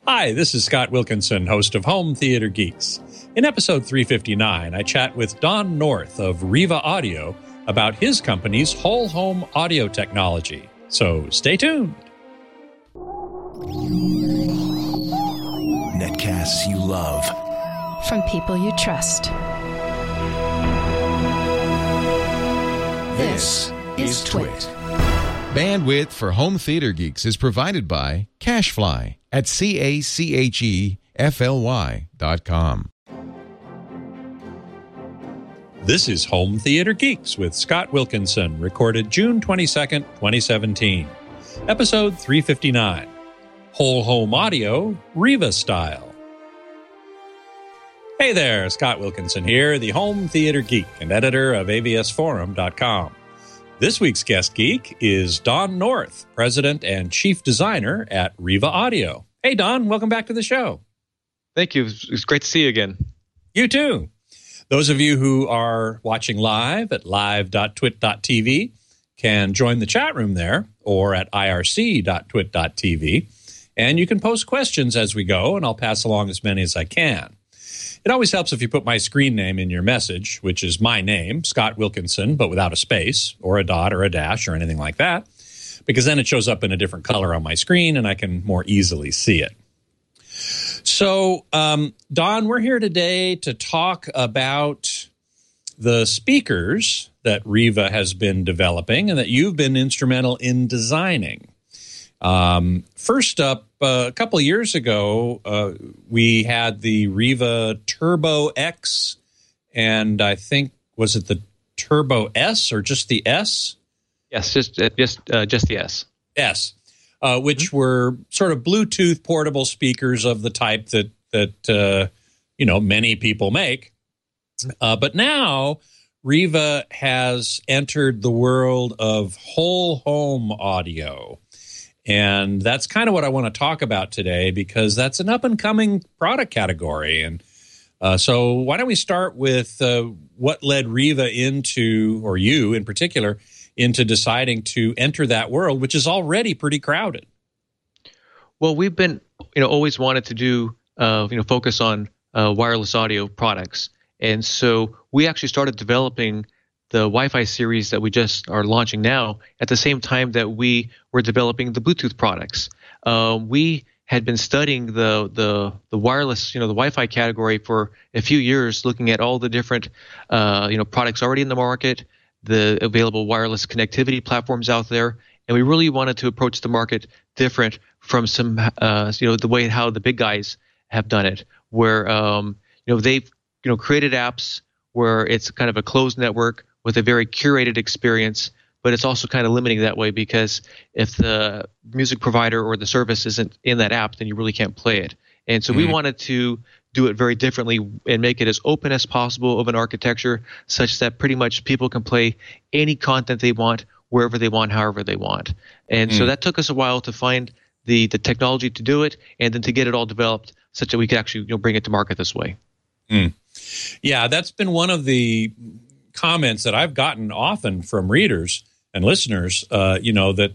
Hi, this is Scott Wilkinson, host of Home Theater Geeks. In episode 359, I chat with Don North of Riva Audio about his company's whole home audio technology. So stay tuned. Netcasts you love. From people you trust. This is Twit. Bandwidth for Home Theater Geeks is provided by CacheFly at CacheFly.com. This is Home Theater Geeks with Scott Wilkinson, recorded June 22nd, 2017. Episode 359. Whole Home Audio, Riva Style. Hey there, Scott Wilkinson here, the Home Theater Geek and editor of AVSForum.com. This week's guest geek is Don North, president and chief designer at Riva Audio. Hey, Don, welcome back to the show. Thank you. It's great to see you again. You too. Those of you who are watching live at live.twit.tv can join the chat room there or at irc.twit.tv, and you can post questions as we go, and I'll pass along as many as I can. It always helps if you put my screen name in your message, which is my name, Scott Wilkinson, but without a space or a dot or a dash or anything like that, because then it shows up in a different color on my screen and I can more easily see it. So, Don, we're here today to talk about the speakers that Riva has been developing and that you've been instrumental in designing. First up, a couple of years ago, we had the Riva Turbo X, and I think, was it the Turbo S or just the S? Yes, just the S. S, which were sort of Bluetooth portable speakers of the type that many people make. But now Riva has entered the world of whole home audio. And that's kind of what I want to talk about today, because that's an up-and-coming product category. And so why don't we start with what led Riva into, or you in particular, into deciding to enter that world, which is already pretty crowded? Well, we've been, always wanted to do, focus on wireless audio products. And so we actually started developing the Wi-Fi series that we just are launching now at the same time that we were developing the Bluetooth products. We had been studying the wireless, the Wi-Fi category for a few years, looking at all the different, products already in the market, the available wireless connectivity platforms out there, and we really wanted to approach the market different from some, the way how the big guys have done it, where they've created apps where it's kind of a closed network with a very curated experience, but it's also kind of limiting that way, because if the music provider or the service isn't in that app, then you really can't play it. And so we wanted to do it very differently and make it as open as possible of an architecture, such that pretty much people can play any content they want, wherever they want, however they want. And so that took us a while to find the technology to do it, and then to get it all developed such that we could actually bring it to market this way. Yeah, that's been one of the comments that I've gotten often from readers and listeners, that,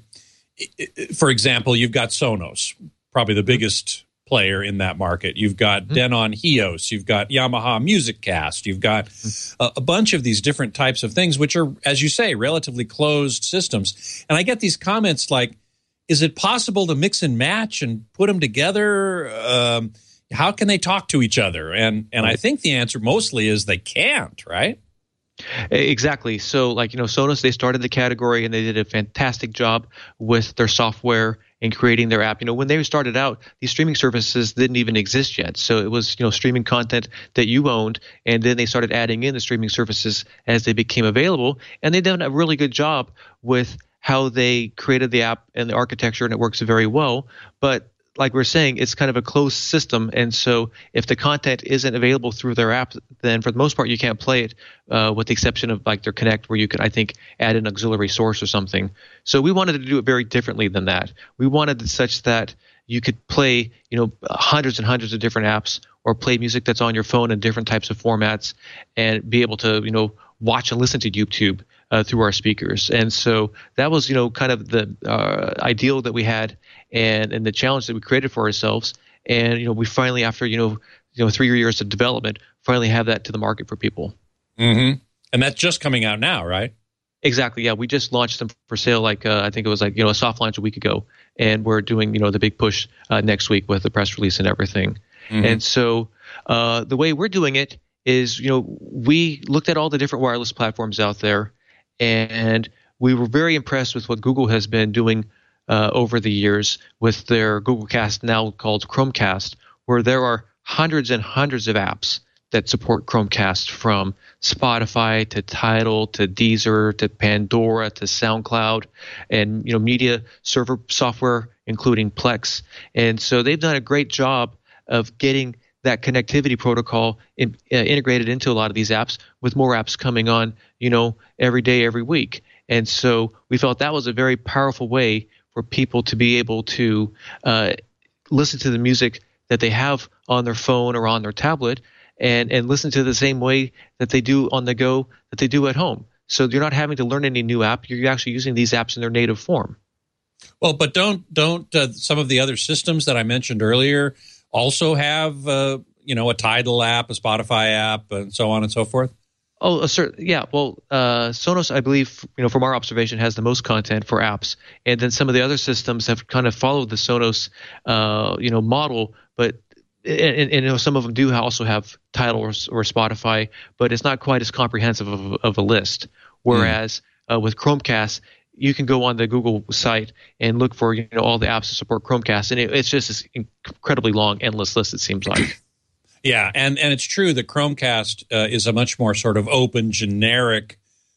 for example, you've got Sonos, probably the biggest player in that market. You've got Denon Hios, you've got Yamaha MusicCast, you've got a bunch of these different types of things, which are, as you say, relatively closed systems. And I get these comments like, is it possible to mix and match and put them together? How can they talk to each other? And I think the answer mostly is they can't, right? Exactly. So Sonos, they started the category and they did a fantastic job with their software and creating their app. When they started out, these streaming services didn't even exist yet. So it was, streaming content that you owned, and then they started adding in the streaming services as they became available. And they've done a really good job with how they created the app and the architecture, and it works very well. But like we're saying, it's kind of a closed system, and so if the content isn't available through their app, then for the most part you can't play it, with the exception of like their Connect, where you could, I think, add an auxiliary source or something. So we wanted to do it very differently than that. We wanted it such that you could play, hundreds and hundreds of different apps, or play music that's on your phone in different types of formats, and be able to, watch and listen to YouTube through our speakers. And so that was, kind of the ideal that we had, and the challenge that we created for ourselves. and we finally, after 3 years of development, finally have that to the market for people. Mm-hmm. And that's just coming out now, right? Exactly. Yeah, we just launched them for sale. I think it was a soft launch a week ago, and we're doing the big push next week with the press release and everything. Mm-hmm. And so the way we're doing it is, we looked at all the different wireless platforms out there, and we were very impressed with what Google has been doing over the years with their Google Cast, now called Chromecast, where there are hundreds and hundreds of apps that support Chromecast, from Spotify to Tidal to Deezer to Pandora to SoundCloud, and media server software including Plex. And so they've done a great job of getting that connectivity protocol integrated into a lot of these apps, with more apps coming on every day, every week. And so we felt that was a very powerful way for people to be able to listen to the music that they have on their phone or on their tablet, and listen to the same way that they do on the go, that they do at home. So you're not having to learn any new app. You're actually using these apps in their native form. Well, but don't some of the other systems that I mentioned earlier also have a Tidal app, a Spotify app, and so on and so forth? Oh, yeah. Well, Sonos, I believe, from our observation, has the most content for apps, and then some of the other systems have kind of followed the Sonos, model, but. And some of them do also have Tidal or Spotify, but it's not quite as comprehensive of a list. Whereas with Chromecast, you can go on the Google site and look for all the apps that support Chromecast, and it's just this incredibly long, endless list, it seems like. Yeah, and it's true that Chromecast is a much more sort of open, generic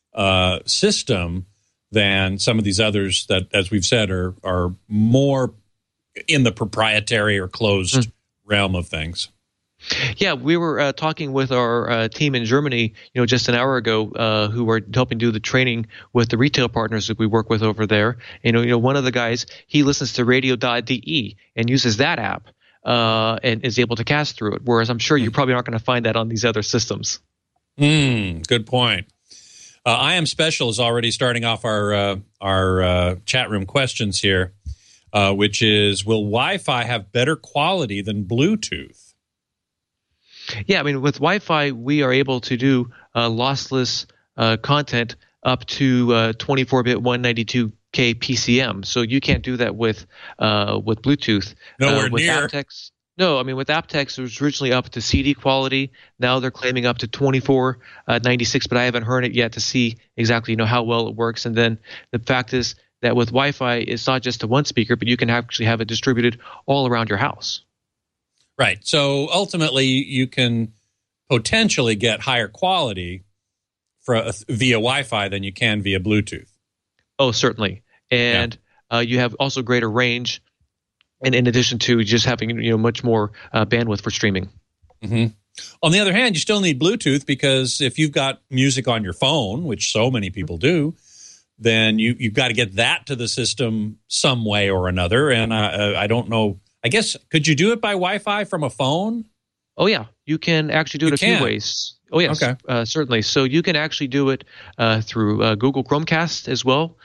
system than some of these others that, as we've said, are more in the proprietary or closed realm of things. Yeah, we were talking with our team in Germany, just an hour ago, who were helping do the training with the retail partners that we work with over there. And, one of the guys, he listens to radio.de and uses that app and is able to cast through it, whereas I'm sure you're probably not going to find that on these other systems. Good point. I Am Special is already starting off our chat room questions here. Which is, will Wi-Fi have better quality than Bluetooth? Yeah, I mean, with Wi-Fi, we are able to do lossless content up to 24-bit 192K PCM. So you can't do that with Bluetooth. Nowhere with near. aptX, no, I mean, with aptX, it was originally up to CD quality. Now they're claiming up to 2496, but I haven't heard it yet to see exactly how well it works. And then the fact is, that with Wi-Fi, it's not just to one speaker, but you can actually have it distributed all around your house. Right. So ultimately, you can potentially get higher quality via Wi-Fi than you can via Bluetooth. Oh, certainly. And you have also greater range, and in addition to just having much more bandwidth for streaming. Mm-hmm. On the other hand, you still need Bluetooth, because if you've got music on your phone, which so many people do, then you've got to get that to the system some way or another. And I don't know. I guess, could you do it by Wi-Fi from a phone? Oh, yeah. You can actually do it a few ways. Oh, yes. Okay. Certainly. So you can actually do it through Google Chromecast as well.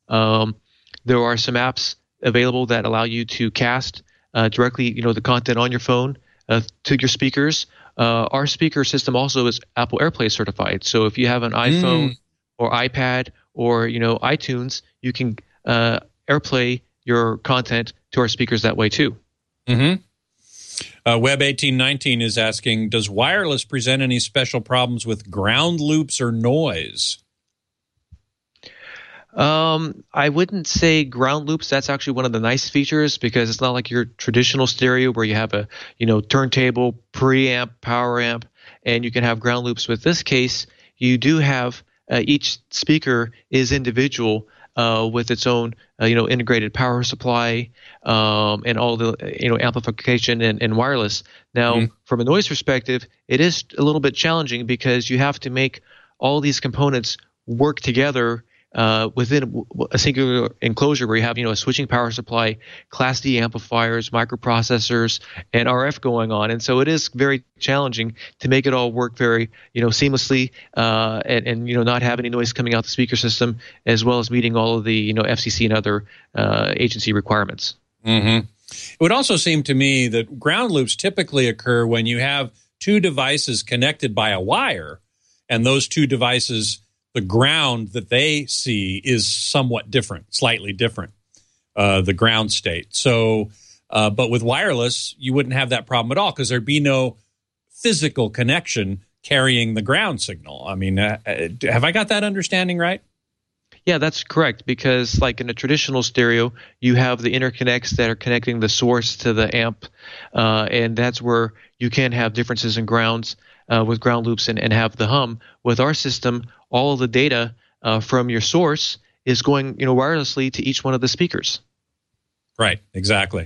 There are some apps available that allow you to cast directly, the content on your phone to your speakers. Our speaker system also is Apple AirPlay certified. So if you have an iPhone or iPad or iTunes, you can AirPlay your content to our speakers that way too. Mm-hmm. Web1819 is asking, does wireless present any special problems with ground loops or noise? I wouldn't say ground loops. That's actually one of the nice features, because it's not like your traditional stereo where you have a turntable, preamp, power amp, and you can have ground loops. With this case, you do have each speaker is individual with its own integrated power supply and all the amplification and wireless. Now, from a noise perspective, it is a little bit challenging, because you have to make all these components work together within a singular enclosure where you have a switching power supply, Class D amplifiers, microprocessors, and RF going on. And so it is very challenging to make it all work very seamlessly and not have any noise coming out the speaker system, as well as meeting all of the FCC and other agency requirements. Mm-hmm. It would also seem to me that ground loops typically occur when you have two devices connected by a wire, and those two devices, the ground that they see is somewhat different, slightly different, the ground state. So, but with wireless, you wouldn't have that problem at all because there'd be no physical connection carrying the ground signal. I mean, have I got that understanding right? Yeah, that's correct, because like in a traditional stereo, you have the interconnects that are connecting the source to the amp, and that's where you can have differences in grounds with ground loops and have the hum. With our system, all of the data from your source is going wirelessly to each one of the speakers. Right, exactly.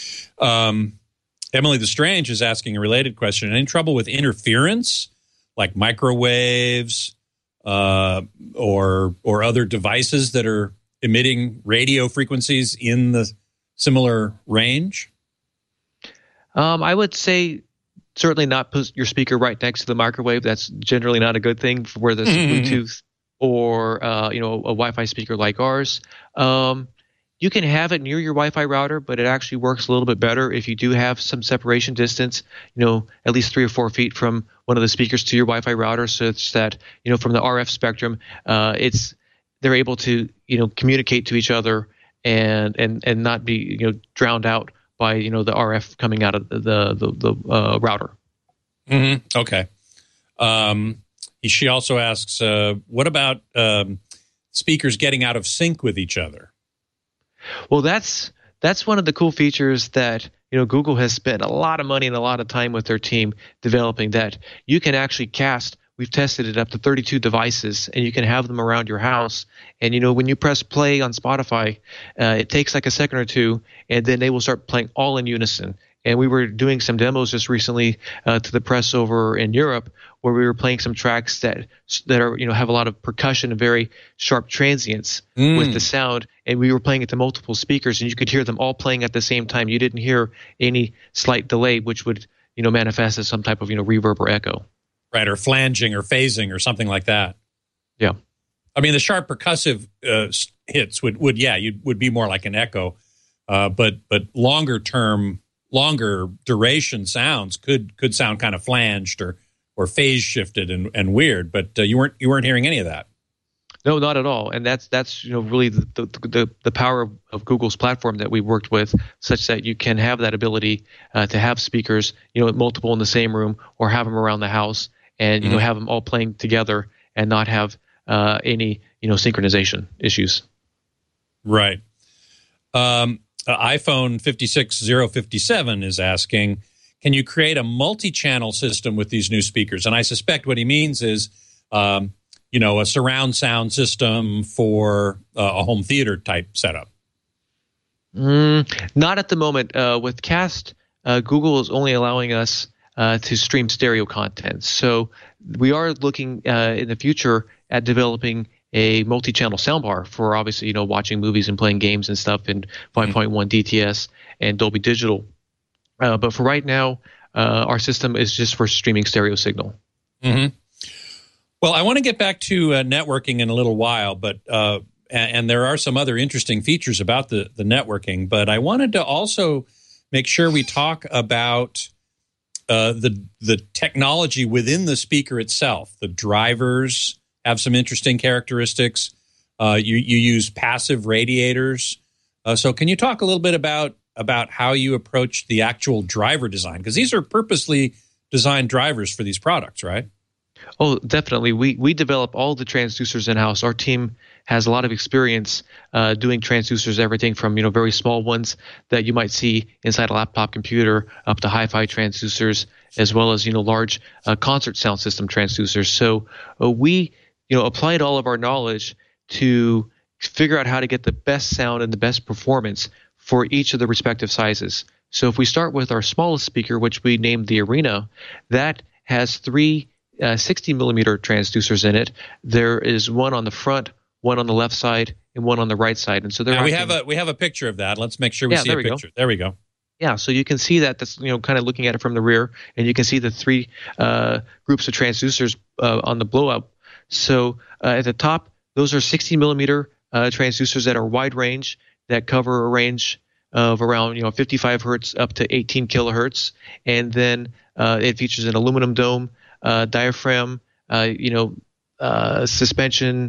Emily the Strange is asking a related question. Any trouble with interference, like microwaves, or other devices that are emitting radio frequencies in the similar range? I would say certainly not put your speaker right next to the microwave. That's generally not a good thing for whether it's Bluetooth or a Wi-Fi speaker like ours. You can have it near your Wi-Fi router, but it actually works a little bit better if you do have some separation distance, at least 3 or 4 feet from one of the speakers to your Wi-Fi router, such that, from the RF spectrum, they're able to, communicate to each other and not be, drowned out by, the RF coming out of the router. Mm-hmm. Okay. She also asks, what about speakers getting out of sync with each other? Well, that's one of the cool features that Google has spent a lot of money and a lot of time with their team developing, that you can actually cast. We've tested it up to 32 devices, and you can have them around your house. And when you press play on Spotify, it takes like a second or two, and then they will start playing all in unison. And we were doing some demos just recently to the press over in Europe, where we were playing some tracks that are have a lot of percussion and very sharp transients with the sound, and we were playing it to multiple speakers, and you could hear them all playing at the same time. You didn't hear any slight delay, which would manifest as some type of reverb or echo. Right, or flanging or phasing or something like that. Yeah, I mean the sharp percussive hits would be more like an echo, but longer duration sounds could sound kind of flanged or phase shifted and weird, but you weren't hearing any of that. No, not at all. And that's really the power of Google's platform that we worked with, such that you can have that ability to have speakers multiple in the same room, or have them around the house, and have them all playing together and not have any synchronization issues. Right. iPhone 56057 is asking, can you create a multi-channel system with these new speakers? And I suspect what he means is, a surround sound system for a home theater type setup. Not at the moment. With Cast, Google is only allowing us to stream stereo content. So we are looking in the future at developing a multi-channel soundbar for obviously, watching movies and playing games and stuff in 5.1 DTS and Dolby Digital. But for right now, our system is just for streaming stereo signal. Mm-hmm. Well, I want to get back to networking in a little while, but and there are some other interesting features about the networking. But I wanted to also make sure we talk about the technology within the speaker itself. The drivers have some interesting characteristics. You use passive radiators. So can you talk a little bit about how you approach the actual driver design? Because these are purposely designed drivers for these products, right? Oh, definitely. We develop all the transducers in-house. Our team has a lot of experience doing transducers, everything from very small ones that you might see inside a laptop computer up to hi-fi transducers, as well as large concert sound system transducers. So we applied all of our knowledge to figure out how to get the best sound and the best performance for each of the respective sizes. So if we start with our smallest speaker, which we named the Arena, that has 3 60-millimeter transducers in it. There is one on the front, one on the left side, and one on the right side. And so we have a picture of that. Let's make sure we see a picture. There we go. Yeah, so you can see that. That's kind of looking at it from the rear, and you can see the 3 groups of transducers on the blow-up. So at the top, those are 60-millimeter transducers that are wide range, that cover a range of around 55 hertz up to 18 kilohertz, and then it features an aluminum dome, diaphragm, suspension.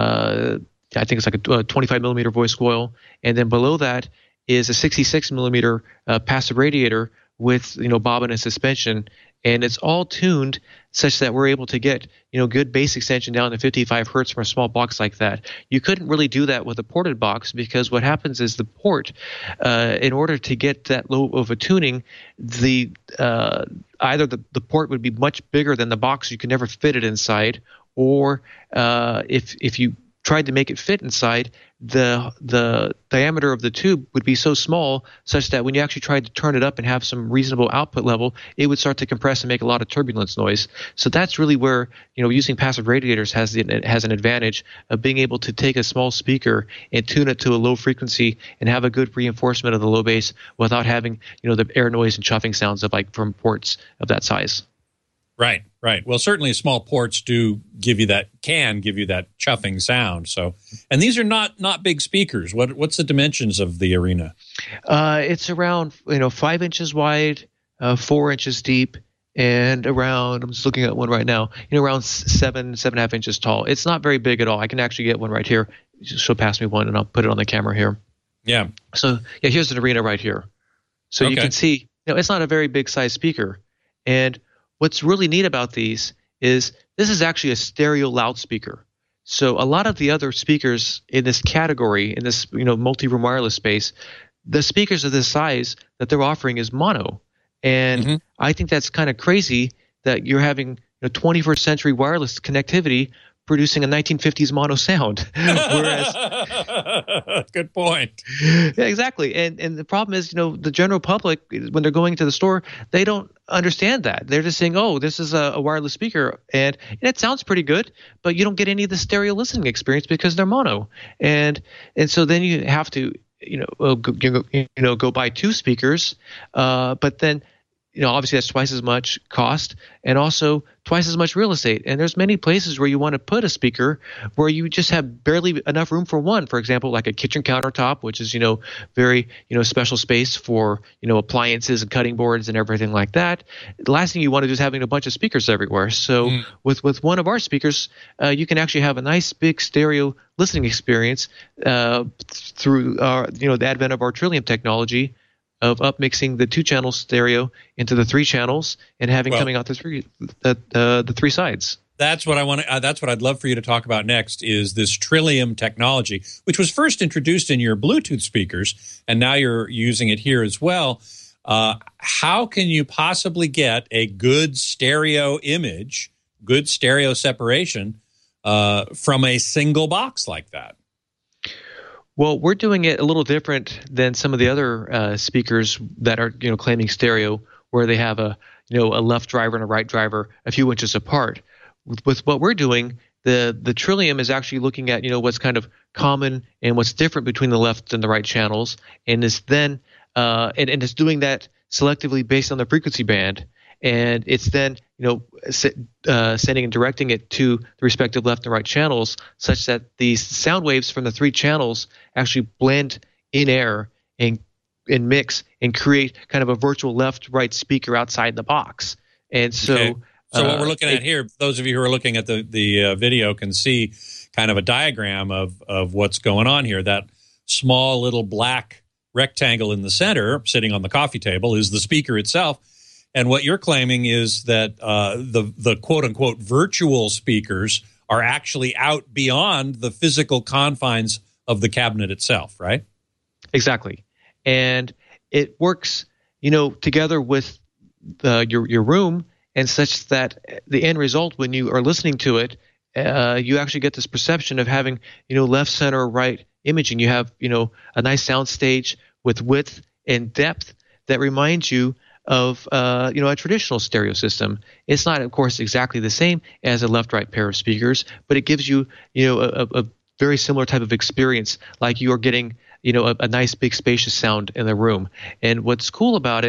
I think it's like a 25 millimeter voice coil, and then below that is a 66 millimeter passive radiator with bobbin and suspension, and it's all tuned such that we're able to get good bass extension down to 55 hertz from a small box like that. You couldn't really do that with a ported box, because what happens is the port, in order to get that low of a tuning, either the port would be much bigger than the box, you could never fit it inside, or if you tried to make it fit inside, the diameter of the tube would be so small such that when you actually tried to turn it up and have some reasonable output level, it would start to compress and make a lot of turbulence noise. So that's really where using passive radiators has an advantage of being able to take a small speaker and tune it to a low frequency and have a good reinforcement of the low bass without having the air noise and chuffing sounds from ports of that size. Right. Well, certainly small ports can give you that chuffing sound. So, and these are not big speakers. What's the dimensions of the Arena? It's around 5 inches wide, 4 inches deep, and around, I'm just looking at one right now, around 7.5 inches tall. It's not very big at all. I can actually get one right here. She'll pass me one, and I'll put it on the camera here. Yeah. So here's an Arena right here. So okay. You can see, it's not a very big size speaker, and what's really neat about these is this is actually a stereo loudspeaker. So a lot of the other speakers in this category, in this multi-room wireless space, the speakers of this size that they're offering is mono. And I think that's kind of crazy that you're having 21st century wireless connectivity producing a 1950s mono sound. Whereas, good point. Yeah, exactly. And the problem is, the general public, when they're going to the store, they don't understand that. They're just saying, oh, this is a wireless speaker, and it sounds pretty good, but you don't get any of the stereo listening experience because they're mono. And so then you have to go buy two speakers, but then obviously that's twice as much cost and also twice as much real estate. And there's many places where you want to put a speaker where you just have barely enough room for one. For example, like a kitchen countertop, which is, very, special space for, appliances and cutting boards and everything like that. The last thing you want to do is having a bunch of speakers everywhere. So with one of our speakers, you can actually have a nice big stereo listening experience through, the advent of our Trillium technology of upmixing the 2-channel stereo into the 3 channels and having coming out the three sides. That's what I want. That's what I'd love for you to talk about next. Is this Trillium technology, which was first introduced in your Bluetooth speakers, and now you're using it here as well. How can you possibly get a good stereo image, good stereo separation from a single box like that? Well, we're doing it a little different than some of the other speakers that are, claiming stereo, where they have a left driver and a right driver a few inches apart. With what we're doing, the Trillium is actually looking at, what's kind of common and what's different between the left and the right channels, and is then and it's doing that selectively based on the frequency band. And it's then, sending and directing it to the respective left and right channels such that these sound waves from the 3 channels actually blend in air and mix and create kind of a virtual left-right speaker outside the box. And so, okay. So what we're looking at here, those of you who are looking at the video can see kind of a diagram of what's going on here. That small little black rectangle in the center, sitting on the coffee table, is the speaker itself. And what you're claiming is that the quote-unquote virtual speakers are actually out beyond the physical confines of the cabinet itself, right? Exactly. And it works, together with your room, and such that the end result, when you are listening to it, you actually get this perception of having, left, center, right imaging. You have, a nice sound stage with width and depth that reminds you of a traditional stereo system. It's not, of course, exactly the same as a left-right pair of speakers, but it gives you a very similar type of experience, like you're getting a nice big spacious sound in the room. And what's cool about it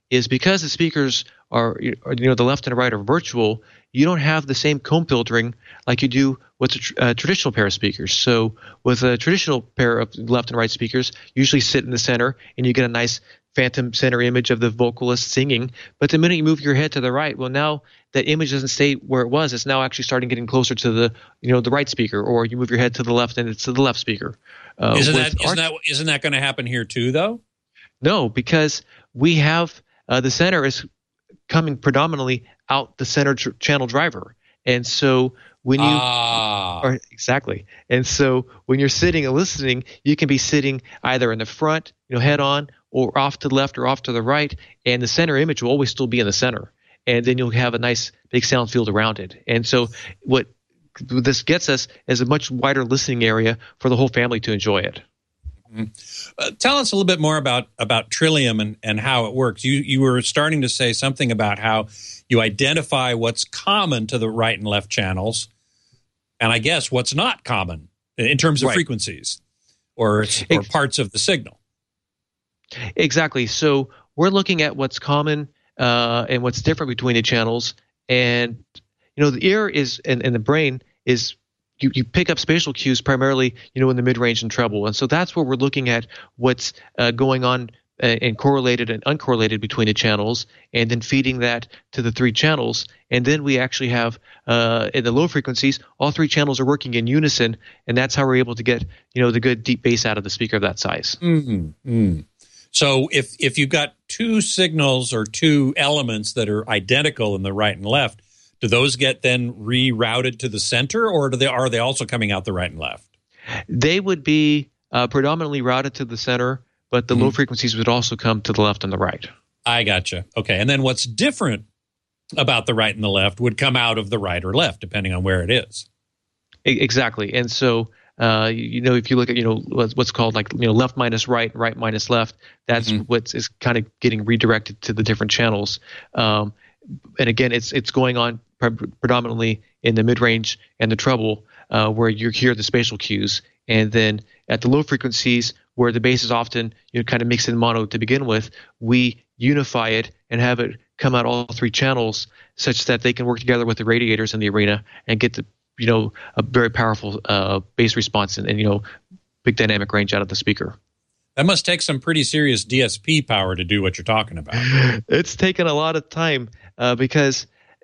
is because the speakers are the left and right are virtual, you don't have the same comb filtering like you do with a traditional pair of speakers. So with a traditional pair of left and right speakers, you usually sit in the center and you get a nice phantom center image of the vocalist singing. But the minute you move your head to the right, well, now that image doesn't stay where it was. It's now actually starting getting closer to the right speaker, or you move your head to the left and it's to the left speaker. Isn't that going to happen here too, though? No, because we have the center is coming predominantly out the center channel driver, and so when you exactly, and so when you're sitting and listening, you can be sitting either in the front, head on, or off to the left or off to the right, and the center image will always still be in the center, and then you'll have a nice big sound field around it. And so what this gets us is a much wider listening area for the whole family to enjoy it. Tell us a little bit more about Trillium and how it works. You were starting to say something about how you identify what's common to the right and left channels, and I guess what's not common in terms of frequencies or parts of the signal. Exactly. So we're looking at what's common and what's different between the channels, and the ear is and the brain is. You pick up spatial cues primarily, in the mid-range and treble. And so that's where we're looking at what's going on and correlated and uncorrelated between the channels, and then feeding that to the three channels. And then we actually have, in the low frequencies, all three channels are working in unison, and that's how we're able to get, the good deep bass out of the speaker of that size. Mm-hmm. So if you've got two signals or two elements that are identical in the right and left, do those get then rerouted to the center, or are they also coming out the right and left? They would be predominantly routed to the center, but the low frequencies would also come to the left and the right. I gotcha. Okay. And then what's different about the right and the left would come out of the right or left, depending on where it is. Exactly. And so, if you look at, what's called left minus right, right minus left, that's what is kind of getting redirected to the different channels. And again, it's going on predominantly in the mid-range and the treble, where you hear the spatial cues. And then at the low frequencies, where the bass is often kind of mixed in mono to begin with, we unify it and have it come out all three channels such that they can work together with the radiators in the arena and get the a very powerful bass response and big dynamic range out of the speaker. That must take some pretty serious DSP power to do what you're talking about. It's taken a lot of time because,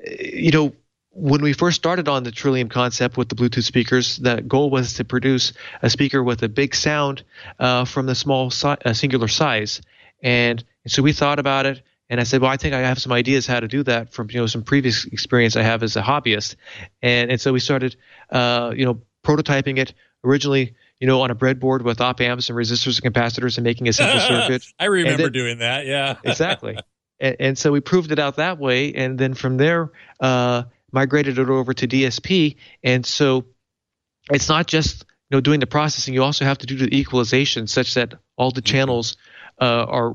when we first started on the Trillium concept with the Bluetooth speakers, the goal was to produce a speaker with a big sound from the small singular size. And so we thought about it, and I said, well, I think I have some ideas how to do that from some previous experience I have as a hobbyist. And so we started prototyping it originally on a breadboard with op amps and resistors and capacitors and making a simple circuit. I remember doing that, yeah. Exactly. And so we proved it out that way, and then from there migrated it over to DSP. And so it's not just doing the processing. You also have to do the equalization such that all the channels are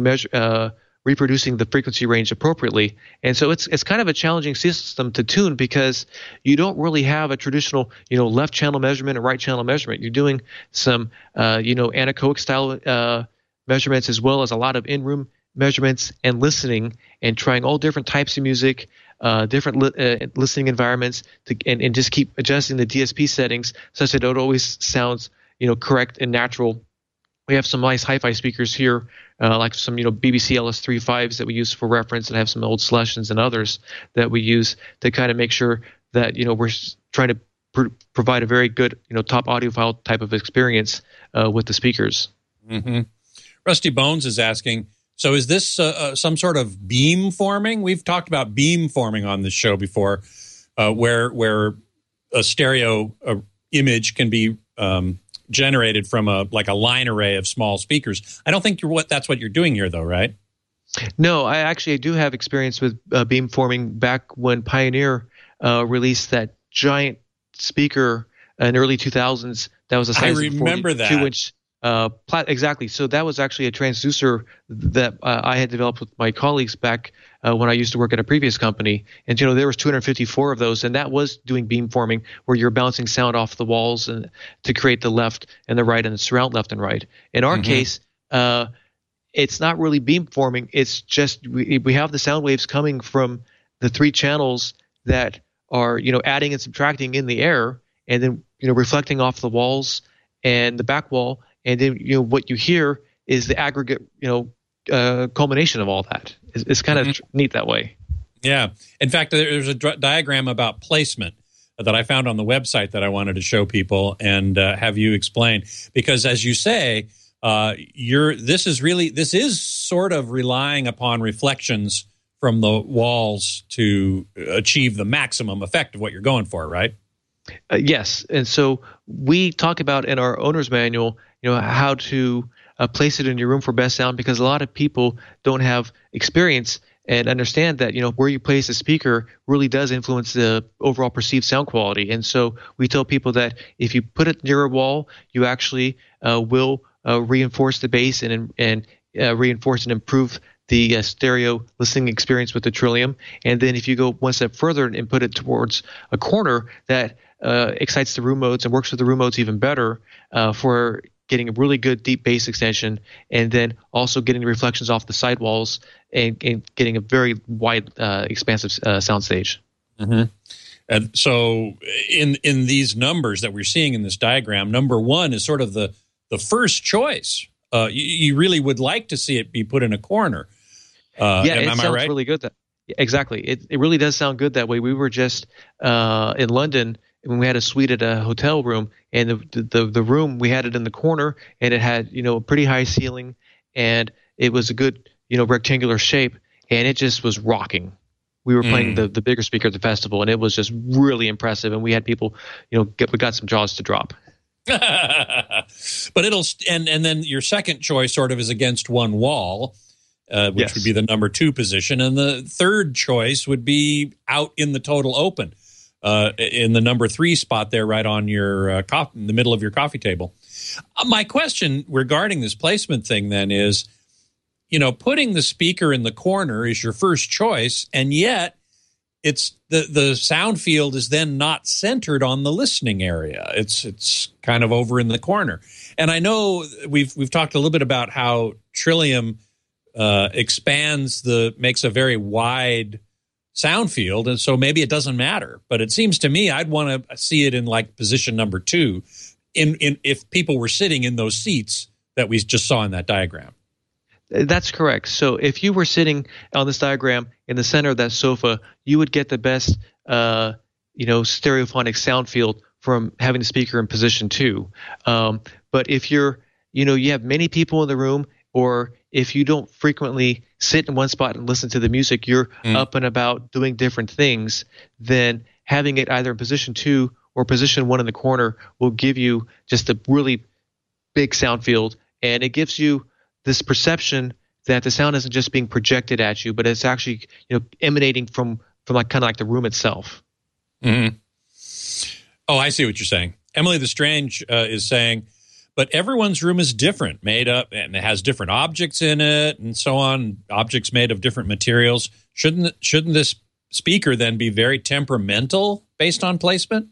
reproducing the frequency range appropriately. And so it's kind of a challenging system to tune because you don't really have a traditional left channel measurement and right channel measurement. You're doing some anechoic style measurements, as well as a lot of in-room measurements and listening, and trying all different types of music, different listening environments, and just keep adjusting the DSP settings such that it always sounds correct and natural. We have some nice hi-fi speakers here, like some BBC LS35s that we use for reference, and have some old Celestions and others that we use to kind of make sure that we're trying to provide a very good top audiophile type of experience with the speakers. Mm-hmm. Rusty Bones is asking, so is this some sort of beam forming? We've talked about beam forming on this show before, where a stereo image can be generated from a line array of small speakers. I don't think that's what you're doing here, though, right? No, I do have experience with beam forming back when Pioneer released that giant speaker in the early 2000s. That was a size I remember of 42-inch. Exactly. So that was actually a transducer that I had developed with my colleagues back when I used to work at a previous company. And there was 254 of those, and that was doing beam forming, where you're bouncing sound off the walls and to create the left and the right and the surround left and right. In our case, it's not really beamforming. It's just we have the sound waves coming from the 3 channels that are, adding and subtracting in the air, and then, reflecting off the walls and the back wall. And then, what you hear is the aggregate, culmination of all that. It's kind of neat that way. Yeah. In fact, there's a diagram about placement that I found on the website that I wanted to show people and have you explain. Because as you say, this is sort of relying upon reflections from the walls to achieve the maximum effect of what you're going for, right? Yes. And so we talk about in our owner's manual, how to place it in your room for best sound, because a lot of people don't have experience and understand that, where you place a speaker really does influence the overall perceived sound quality. And so we tell people that if you put it near a wall, you actually will reinforce the bass and reinforce and improve the stereo listening experience with the Trillium. And then if you go one step further and put it towards a corner, that excites the room modes and works with the room modes even better for getting a really good deep bass extension, and then also getting the reflections off the sidewalls and getting a very wide, expansive sound stage. Mm-hmm. And so in these numbers that we're seeing in this diagram, number 1 is sort of the first choice. You really would like to see it be put in a corner. It sounds really good. Exactly. It really does sound good that way. We were just in London when we had a suite at a hotel room, and the room, we had it in the corner, and it had, a pretty high ceiling, and it was a good, rectangular shape, and it just was rocking. We were playing the bigger speaker at the festival, and it was just really impressive, and we had people, we got some jaws to drop. But it'll and then your second choice sort of is against one wall, which would be the number 2 position, and the third choice would be out in the total open, in the number 3 spot there, right on your in the middle of your coffee table. My question regarding this placement thing then is, putting the speaker in the corner is your first choice, and yet it's the sound field is then not centered on the listening area. It's kind of over in the corner. And I know we've talked a little bit about how Trillium makes a very wide sound field, and so maybe it doesn't matter. But it seems to me I'd want to see it in like position number 2, in if people were sitting in those seats that we just saw in that diagram. That's correct. So if you were sitting on this diagram in the center of that sofa, you would get the best, stereophonic sound field from having the speaker in position 2. But if you're, you have many people in the room, or if you don't frequently sit in one spot and listen to the music, you're up and about doing different things, then having it either in position 2 or position 1 in the corner will give you just a really big sound field, and it gives you this perception that the sound isn't just being projected at you, but it's actually, emanating from like kind of like the room itself. Mm-hmm. Oh, I see what you're saying. Emily the Strange is saying, but everyone's room is different, made up, and it has different objects in it, and so on. Objects made of different materials. Shouldn't this speaker then be very temperamental based on placement?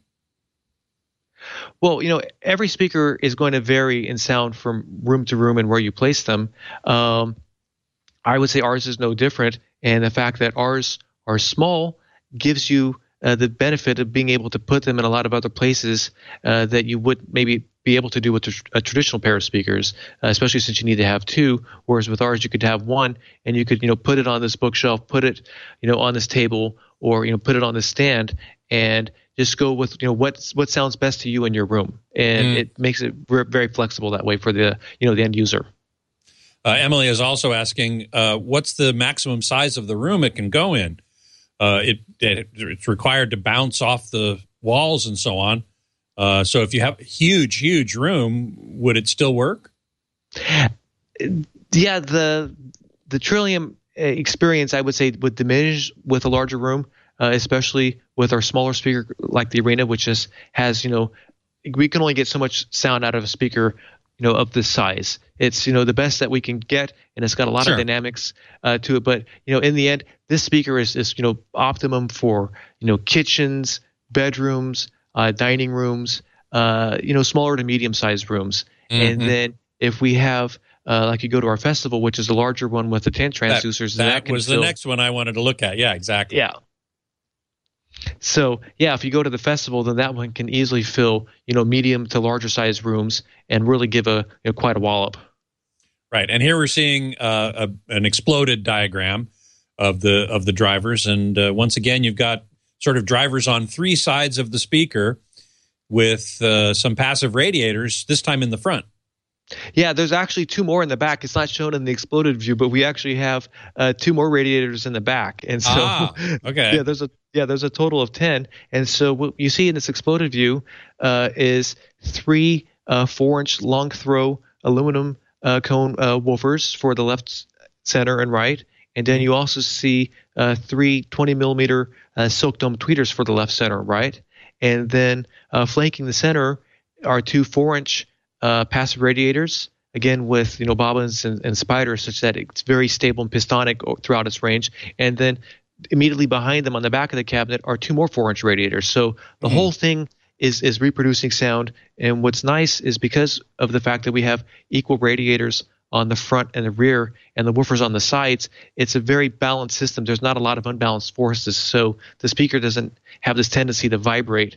Well, every speaker is going to vary in sound from room to room and where you place them. I would say ours is no different, and the fact that ours are small gives you the benefit of being able to put them in a lot of other places that you would maybe be able to do with a traditional pair of speakers, especially since you need to have 2, whereas with ours you could have 1, and you could put it on this bookshelf, put it on this table, or put it on this stand, and just go with what sounds best to you in your room, and it makes it very flexible that way for the the end user. Emily is also asking, what's the maximum size of the room it can go in? It's required to bounce off the walls and so on. So if you have a huge room, would it still work? Yeah, the Trillium experience, I would say, would diminish with a larger room, especially with our smaller speaker like the Arena, which just has, we can only get so much sound out of a speaker, of this size. It's, the best that we can get, and it's got a lot of dynamics to it. But, in the end, this speaker is optimum for, kitchens, bedrooms, dining rooms, smaller to medium-sized rooms. Mm-hmm. And then if we have like you go to our festival, which is the larger one with the 10 transducers. That was the next one I wanted to look at. Yeah, exactly. Yeah. So, yeah, if you go to the festival, then that one can easily fill, medium to larger size rooms and really give quite a wallop. Right. And here we're seeing an exploded diagram of the drivers. And once again, you've got sort of drivers on three sides of the speaker with some passive radiators, this time in the front. Yeah, there's actually two more in the back. It's not shown in the exploded view, but we actually have two more radiators in the back. And so, okay. there's a total of 10. And so what you see in this exploded view is three 4-inch long throw aluminum cone woofers for the left, center, and right. And then you also see three 20-millimeter silk dome tweeters for the left, center, and right. And then flanking the center are two 4-inch passive radiators, again with bobbins and spiders, such that it's very stable and pistonic throughout its range. And then immediately behind them on the back of the cabinet are two more 4-inch radiators. So the whole thing is reproducing sound. And what's nice is because of the fact that we have equal radiators on the front and the rear and the woofers on the sides, it's a very balanced system. There's not a lot of unbalanced forces, so the speaker doesn't have this tendency to vibrate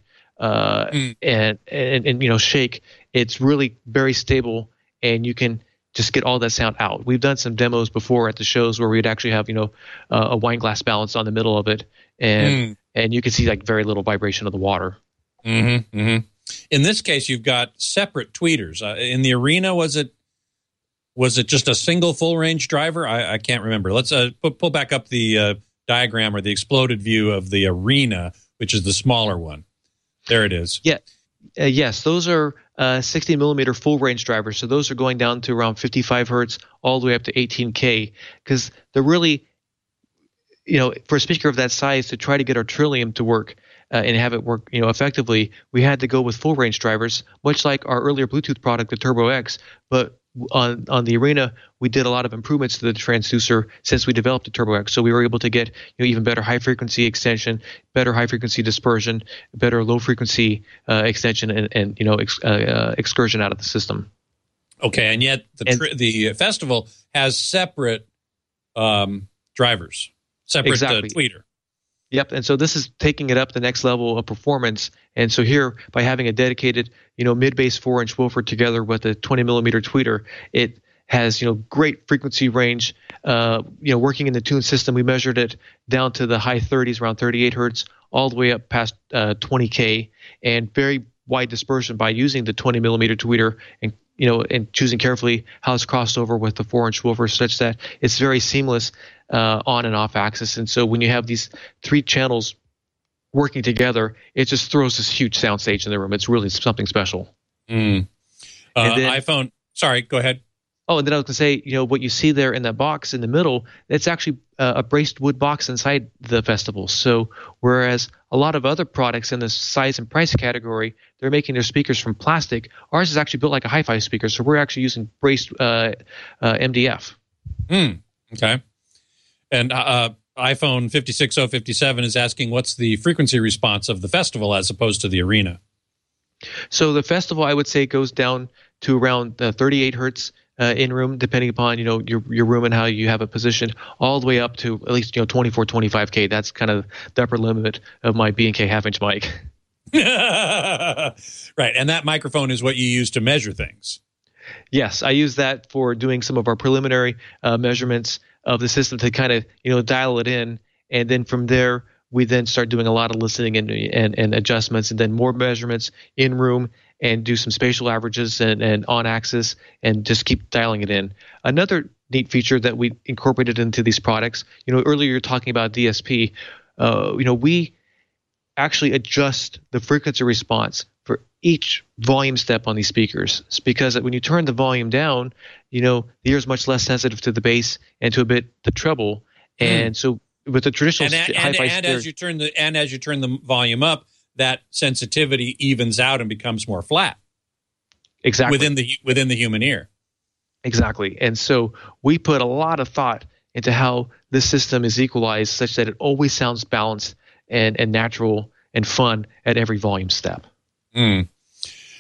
and shake. It's really very stable, and you can just get all that sound out. We've done some demos before at the shows where we'd actually have a wine glass balance on the middle of it, and you can see like very little vibration of the water. Mm-hmm, mm-hmm. In this case, you've got separate tweeters. In the Arena, was it just a single full range driver? I can't remember. Let's pull back up the diagram or the exploded view of the Arena, which is the smaller one. There it is. Yeah. Yes, those are 60 millimeter full range drivers. So those are going down to around 55 hertz all the way up to 18K, because they're really, for a speaker of that size, to try to get our Trillium to work and have it work, effectively, we had to go with full range drivers, much like our earlier Bluetooth product, the Turbo X. But on the Arena, we did a lot of improvements to the transducer since we developed the Turbo X. So we were able to get even better high frequency extension, better high frequency dispersion, better low frequency extension, and excursion out of the system. Okay, and yet the festival has separate drivers, separate tweeter. Yep, and so this is taking it up the next level of performance. And so here, by having a dedicated, mid-bass 4-inch woofer together with a 20-millimeter tweeter, it has, great frequency range. Working in the tune system, we measured it down to the high 30s, around 38 hertz, all the way up past 20K, and very wide dispersion by using the 20-millimeter tweeter and choosing carefully how it's crossed over with the 4-inch woofer, such that it's very seamless on and off axis. And so when you have these three channels working together, it just throws this huge sound stage in the room. It's really something special. iPhone. Sorry, go ahead. Oh, and then I was going to say, what you see there in that box in the middle, it's actually a braced wood box inside the festival. So whereas a lot of other products in the size and price category, they're making their speakers from plastic, ours is actually built like a hi-fi speaker. So we're actually using braced MDF. Okay. And iPhone 56057 is asking, what's the frequency response of the festival as opposed to the Arena? So the festival, I would say, goes down to around 38 hertz in room, depending upon your room and how you have it positioned, all the way up to at least 24, 25K. That's kind of the upper limit of my B&K half-inch mic. Right, and that microphone is what you use to measure things. Yes, I use that for doing some of our preliminary measurements of the system to kind of dial it in, and then from there we then start doing a lot of listening and adjustments, and then more measurements in room, and do some spatial averages and on axis, and just keep dialing it in. Another neat feature that we incorporated into these products, earlier you were talking about DSP, we actually adjust the frequency response for each volume step on these speakers. It's because when you turn the volume down, the ear is much less sensitive to the bass and to a bit the treble. And so with the traditional hi-fi as you turn the volume up, that sensitivity evens out and becomes more flat. Exactly. Within the human ear. Exactly. And so we put a lot of thought into how this system is equalized such that it always sounds balanced and natural and fun at every volume step.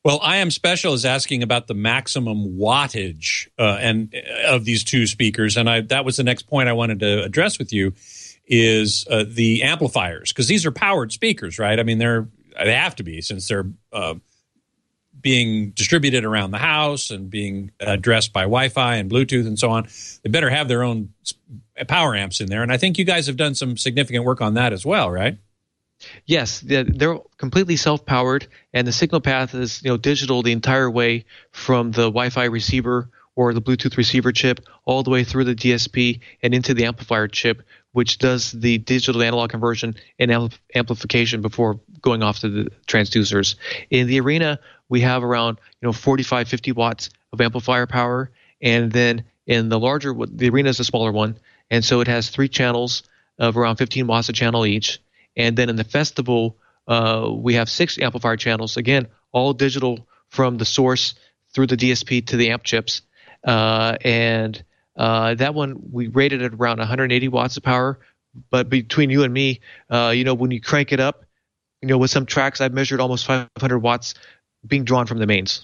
Well, I Am Special is asking about the maximum wattage and of these two speakers, and that was the next point I wanted to address with you is the amplifiers, because these are powered speakers, right? I mean, they have to be, since they're being distributed around the house and being addressed by Wi-Fi and Bluetooth and so on. They better have their own power amps in there, and I think you guys have done some significant work on that as well, right? Yes, they're completely self-powered, and the signal path is digital the entire way from the Wi-Fi receiver or the Bluetooth receiver chip all the way through the DSP and into the amplifier chip, which does the digital to analog conversion and amplification before going off to the transducers. In the Arena, we have around 45, 50 watts of amplifier power, and then in the larger, the Arena is a smaller one, and so it has 3 channels of around 15 watts a channel each. And then in the Festival, we have 6 amplifier channels, again, all digital from the source through the DSP to the amp chips. And that one, we rated at around 180 watts of power. But between you and me, when you crank it up, with some tracks, I've measured almost 500 watts being drawn from the mains.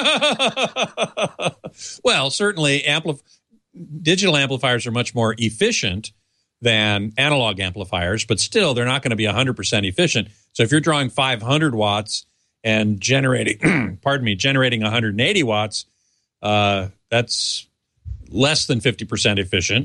Well, certainly digital amplifiers are much more efficient than analog amplifiers, but still they're not going to be 100% efficient. So if you're drawing 500 watts and generating, generating 180 watts, that's less than 50% efficient.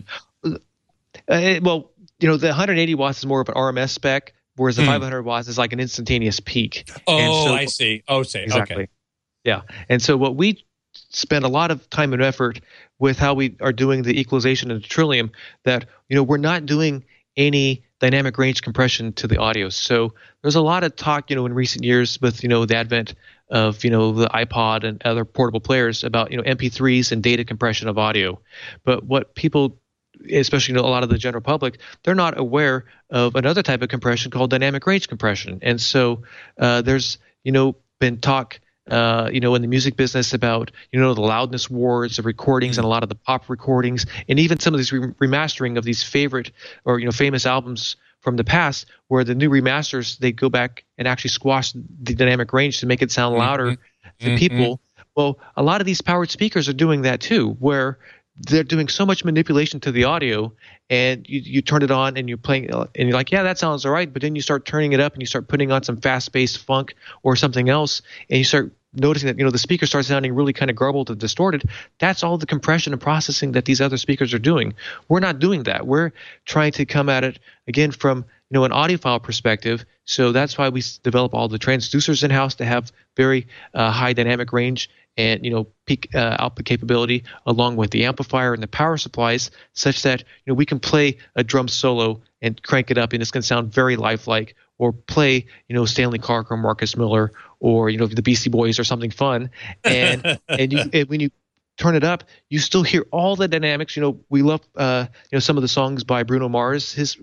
Well, the 180 watts is more of an RMS spec, whereas the 500 watts is like an instantaneous peak. Oh, I see. Exactly. Okay. Yeah. And so what we spend a lot of time and effort with how we are doing the equalization in Trillium, that we're not doing any dynamic range compression to the audio. So there's a lot of talk in recent years with the advent of the iPod and other portable players about MP3s and data compression of audio. But what people, especially a lot of the general public, they're not aware of another type of compression called dynamic range compression. And so there's been talk in the music business about, the loudness wars of recordings and a lot of the pop recordings, and even some of these remastering of these favorite or, famous albums from the past, where the new remasters, they go back and actually squash the dynamic range to make it sound louder to people. Well, a lot of these powered speakers are doing that too, where they're doing so much manipulation to the audio, and you turn it on and you're playing and you're like, yeah, that sounds all right. But then you start turning it up and you start putting on some fast-paced funk or something else, and you start noticing that, the speaker starts sounding really kind of garbled and distorted. That's all the compression and processing that these other speakers are doing. We're not doing that. We're trying to come at it, again, from, an audiophile perspective. So that's why we develop all the transducers in-house to have very high dynamic range and, peak output capability, along with the amplifier and the power supplies, such that, we can play a drum solo and crank it up and it's going to sound very lifelike, or play, Stanley Clarke or Marcus Miller or, the Beastie Boys or something fun. And when you turn it up, you still hear all the dynamics. We love, some of the songs by Bruno Mars. His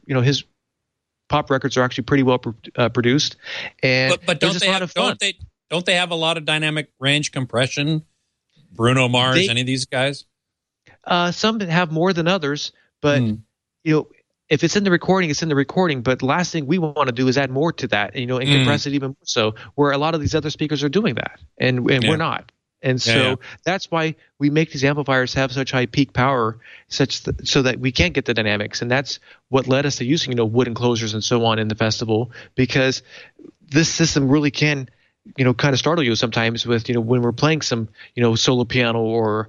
pop records are actually pretty well produced. And but don't they have a lot of dynamic range compression? Bruno Mars, any of these guys? Some have more than others, but if it's in the recording, it's in the recording. But the last thing we want to do is add more to that, and compress it even more so, where a lot of these other speakers are doing that, and we're not. And so that's why we make these amplifiers have such high peak power, so that we can't get the dynamics. And that's what led us to using, wood enclosures and so on in the Festival, because this system really can, kind of startle you sometimes with, when we're playing some, solo piano or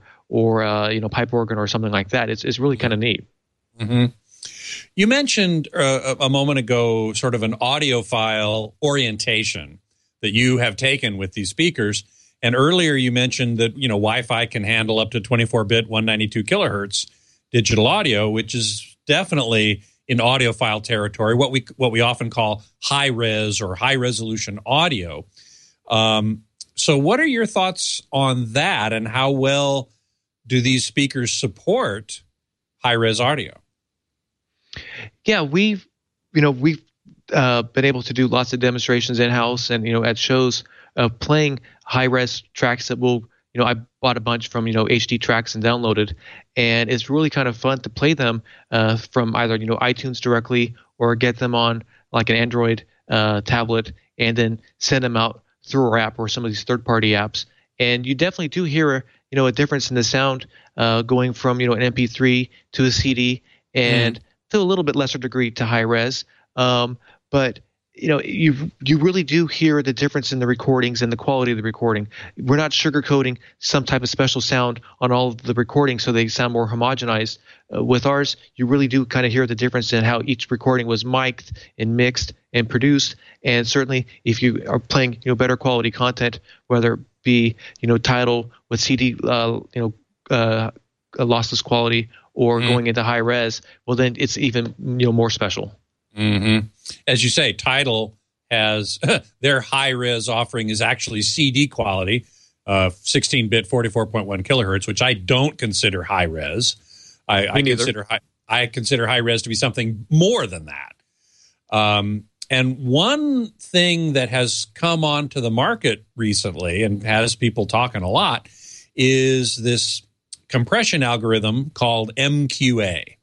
pipe organ or something like that. It's really kind of neat. Mm-hmm. You mentioned a moment ago sort of an audiophile orientation that you have taken with these speakers. And earlier you mentioned that, Wi-Fi can handle up to 24-bit 192 kilohertz digital audio, which is definitely in audiophile territory, what we often call high-res or high-resolution audio. So what are your thoughts on that, and how well do these speakers support high-res audio? Yeah, we've been able to do lots of demonstrations in-house and, at shows of playing high-res tracks that I bought a bunch from, HD Tracks and downloaded, and it's really kind of fun to play them from either, iTunes directly, or get them on like an Android tablet and then send them out through our app or some of these third-party apps. And you definitely do hear, a difference in the sound going from, an MP3 to a CD and to a little bit lesser degree to high res. But you really do hear the difference in the recordings and the quality of the recording. We're not sugarcoating some type of special sound on all of the recordings so they sound more homogenized. With ours, you really do kind of hear the difference in how each recording was mic'd and mixed and produced. And certainly, if you are playing better quality content, whether it be Tidal with CD lossless quality or going into high res, well then it's even more special. Mm-hmm. As you say, Tidal has their high-res offering is actually CD quality, 16-bit, 44.1 kilohertz, which I don't consider high-res. I consider high-res to be something more than that. And one thing that has come onto the market recently and has people talking a lot is this compression algorithm called MQA.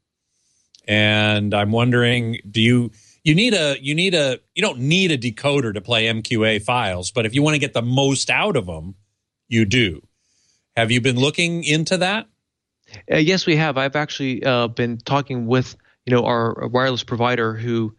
And I'm wondering, you don't need a decoder to play MQA files, but if you want to get the most out of them, you do. Have you been looking into that? Yes, we have. I've actually been talking with our wireless provider who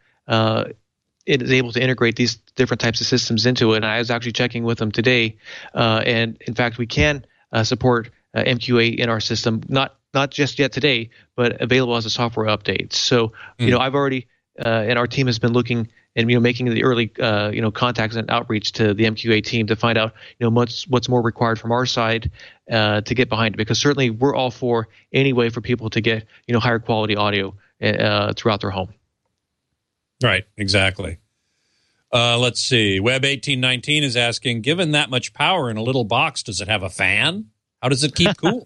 is able to integrate these different types of systems into it. And I was actually checking with them today, and in fact, we can support MQA in our system. Not just yet today, but available as a software update. So, I've already, and our team has been looking and, making the early, contacts and outreach to the MQA team to find out, what's more required from our side to get behind it. Because certainly we're all for any way for people to get, higher quality audio throughout their home. Right, exactly. Let's see. Web 1819 is asking, given that much power in a little box, does it have a fan? How does it keep cool?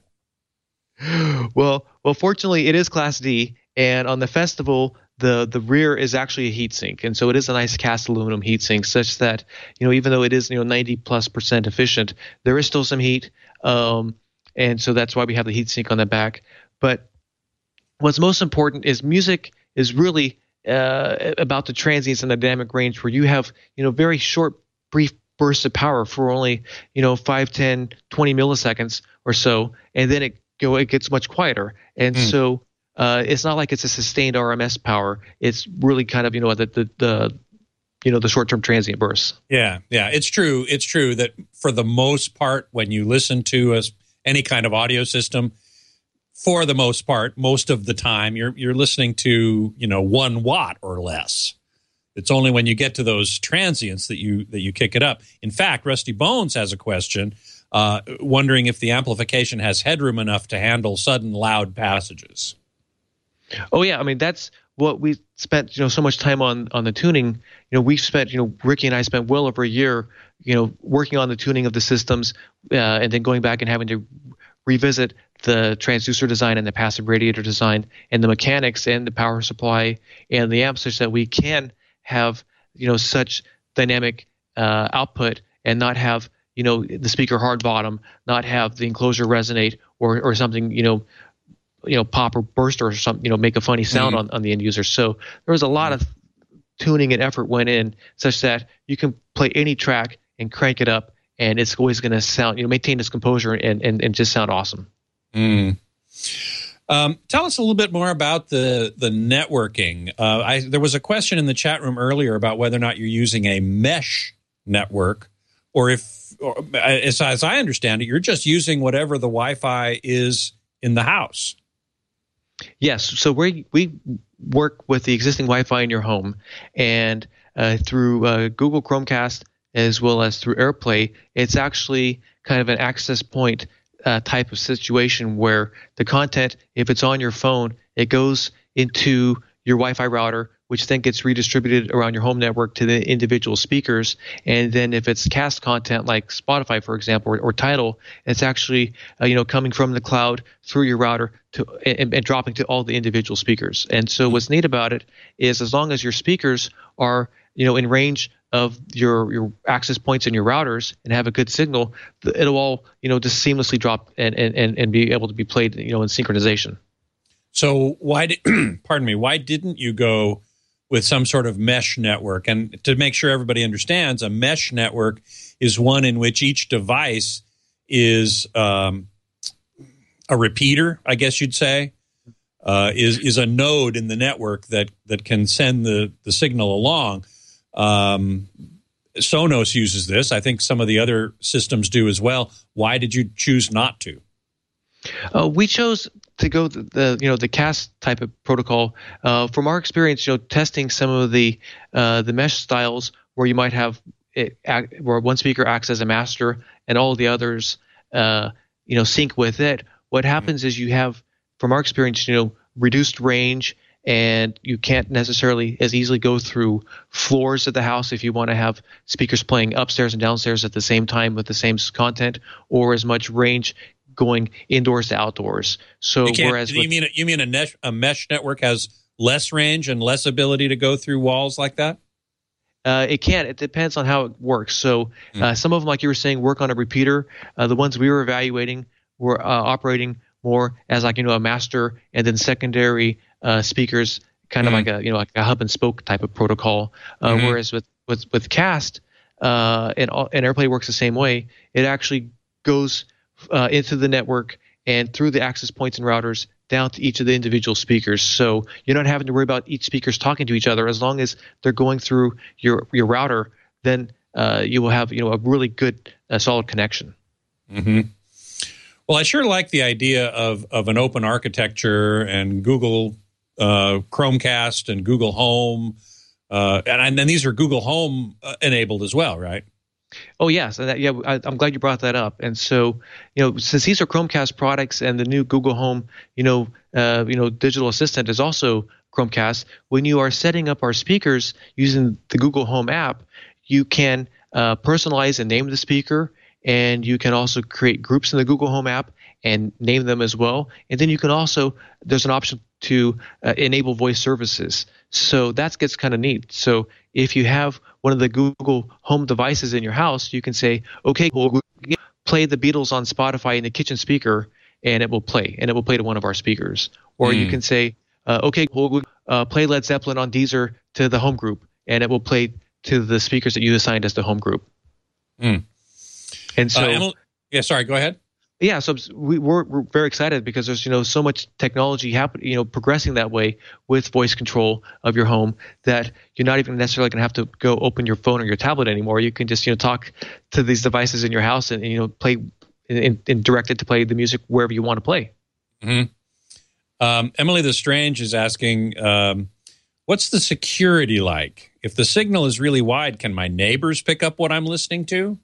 Well, fortunately, it is Class D, and on the Festival, the rear is actually a heatsink, and so it is a nice cast aluminum heatsink, such that even though it is 90+% efficient, there is still some heat, and so that's why we have the heatsink on the back. But what's most important is music is really about the transients and the dynamic range, where you have very short, brief bursts of power for only 5, 10, 20 milliseconds or so, and then it gets much quieter. And so it's not like it's a sustained RMS power. It's really kind of the short-term transient bursts. Yeah. It's true that for the most part, when you listen to any kind of audio system, for the most part, most of the time, you're listening to 1 watt or less. It's only when you get to those transients that you kick it up. In fact, Rusty Bones has a question, wondering if the amplification has headroom enough to handle sudden loud passages. Oh yeah, I mean that's what we spent so much time on the tuning. We've spent Ricky and I spent well over a year working on the tuning of the systems, and then going back and having to revisit the transducer design and the passive radiator design and the mechanics and the power supply and the amps, such that we can have such dynamic output and not have the speaker hard bottom, not have the enclosure resonate or something pop or burst or something make a funny sound on the end user. So there was a lot of tuning and effort went in, such that you can play any track and crank it up, and it's always going to sound maintain its composure and just sound awesome. Tell us a little bit more about the networking. There was a question in the chat room earlier about whether or not you're using a mesh network, or as I understand it, you're just using whatever the Wi-Fi is in the house. Yes. So we work with the existing Wi-Fi in your home, and through Google Chromecast as well as through AirPlay, it's actually kind of an access point type of situation where the content, if it's on your phone, it goes into your Wi-Fi router, which then gets redistributed around your home network to the individual speakers. And then if it's cast content like Spotify, for example, or Tidal, it's actually coming from the cloud through your router and dropping to all the individual speakers. And so what's neat about it is, as long as your speakers are in range of your access points and your routers and have a good signal, it'll all just seamlessly drop and be able to be played in synchronization. So why didn't you go some sort of mesh network. And to make sure everybody understands, a mesh network is one in which each device is a repeater, I guess you'd say, is a node in the network that can send the signal along. Sonos uses this. I think some of the other systems do as well. Why did you choose not to? We chose to go the CAST type of protocol. From our experience, testing some of the mesh styles where you might have where one speaker acts as a master and all of the others sync with it. What happens is you have, from our experience, reduced range, and you can't necessarily as easily go through floors of the house if you want to have speakers playing upstairs and downstairs at the same time with the same content, or as much range going indoors to outdoors. So whereas you mean a mesh network has less range and less ability to go through walls like that? It can. It depends on how it works. So some of them, like you were saying, work on a repeater. The ones we were evaluating were operating more as a master and then secondary speakers, kind of like a hub and spoke type of protocol. Whereas with CAST and AirPlay works the same way. It actually goes into the network and through the access points and routers down to each of the individual speakers. So you're not having to worry about each speakers talking to each other. As long as they're going through your router, then you will have a really good solid connection. Mm-hmm. Well, I sure like the idea of an open architecture and Google Chromecast and Google Home, and then these are Google Home enabled as well, right? Oh yes, and I'm glad you brought that up. And so, since these are Chromecast products, and the new Google Home, digital assistant is also Chromecast. When you are setting up our speakers using the Google Home app, you can personalize and name the speaker, and you can also create groups in the Google Home app and name them as well. And then you can also, there's an option to enable voice services. So that gets kind of neat. So if you have one of the Google Home devices in your house, you can say, okay, Google, play the Beatles on Spotify in the kitchen speaker, and it will play. And it will play to one of our speakers. Or you can say, okay, Google, play Led Zeppelin on Deezer to the home group, and it will play to the speakers that you assigned as the home group. And so, sorry, go ahead. Yeah, so we're very excited because there's so much technology happening, progressing that way with voice control of your home that you're not even necessarily going to have to go open your phone or your tablet anymore. You can just talk to these devices in your house and play and direct it to play the music wherever you want to play. Mm-hmm. Emily the Strange is asking, what's the security like? If the signal is really wide, can my neighbors pick up what I'm listening to?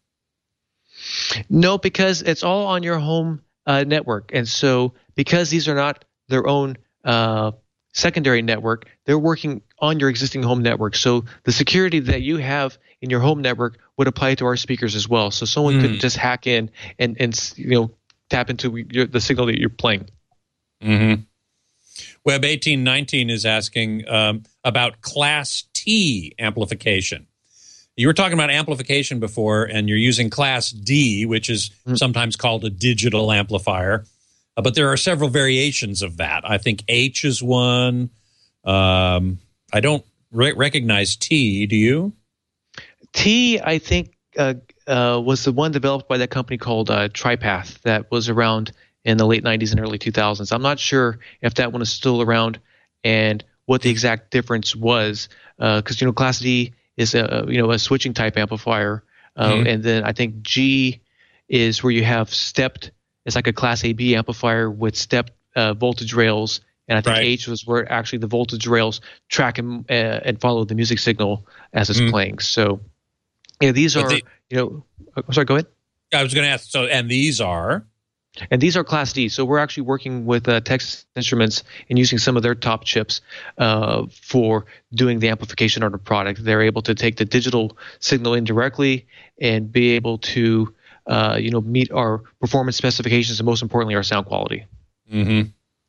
No, because it's all on your home network. And so because these are not their own secondary network, they're working on your existing home network. So the security that you have in your home network would apply to our speakers as well. So someone could just hack in and tap into the signal that you're playing. Mm-hmm. Web 1819 is asking about Class T amplification. You were talking about amplification before, and you're using Class D, which is sometimes called a digital amplifier. But there are several variations of that. I think H is one. I don't recognize T. Do you? T, I think, was the one developed by that company called TriPath that was around in the late 90s and early 2000s. I'm not sure if that one is still around and what the exact difference was, because Class D is a switching type amplifier, and then I think G is where you have stepped. It's like a Class AB amplifier with stepped voltage rails, and I think H was where actually the voltage rails track and follow the music signal as it's playing. So these are sorry, go ahead. I was going to ask. So, and these are. And these are Class D. So we're actually working with Texas Instruments and using some of their top chips for doing the amplification on the product. They're able to take the digital signal in directly and be able to meet our performance specifications and most importantly our sound quality. Mm-hmm.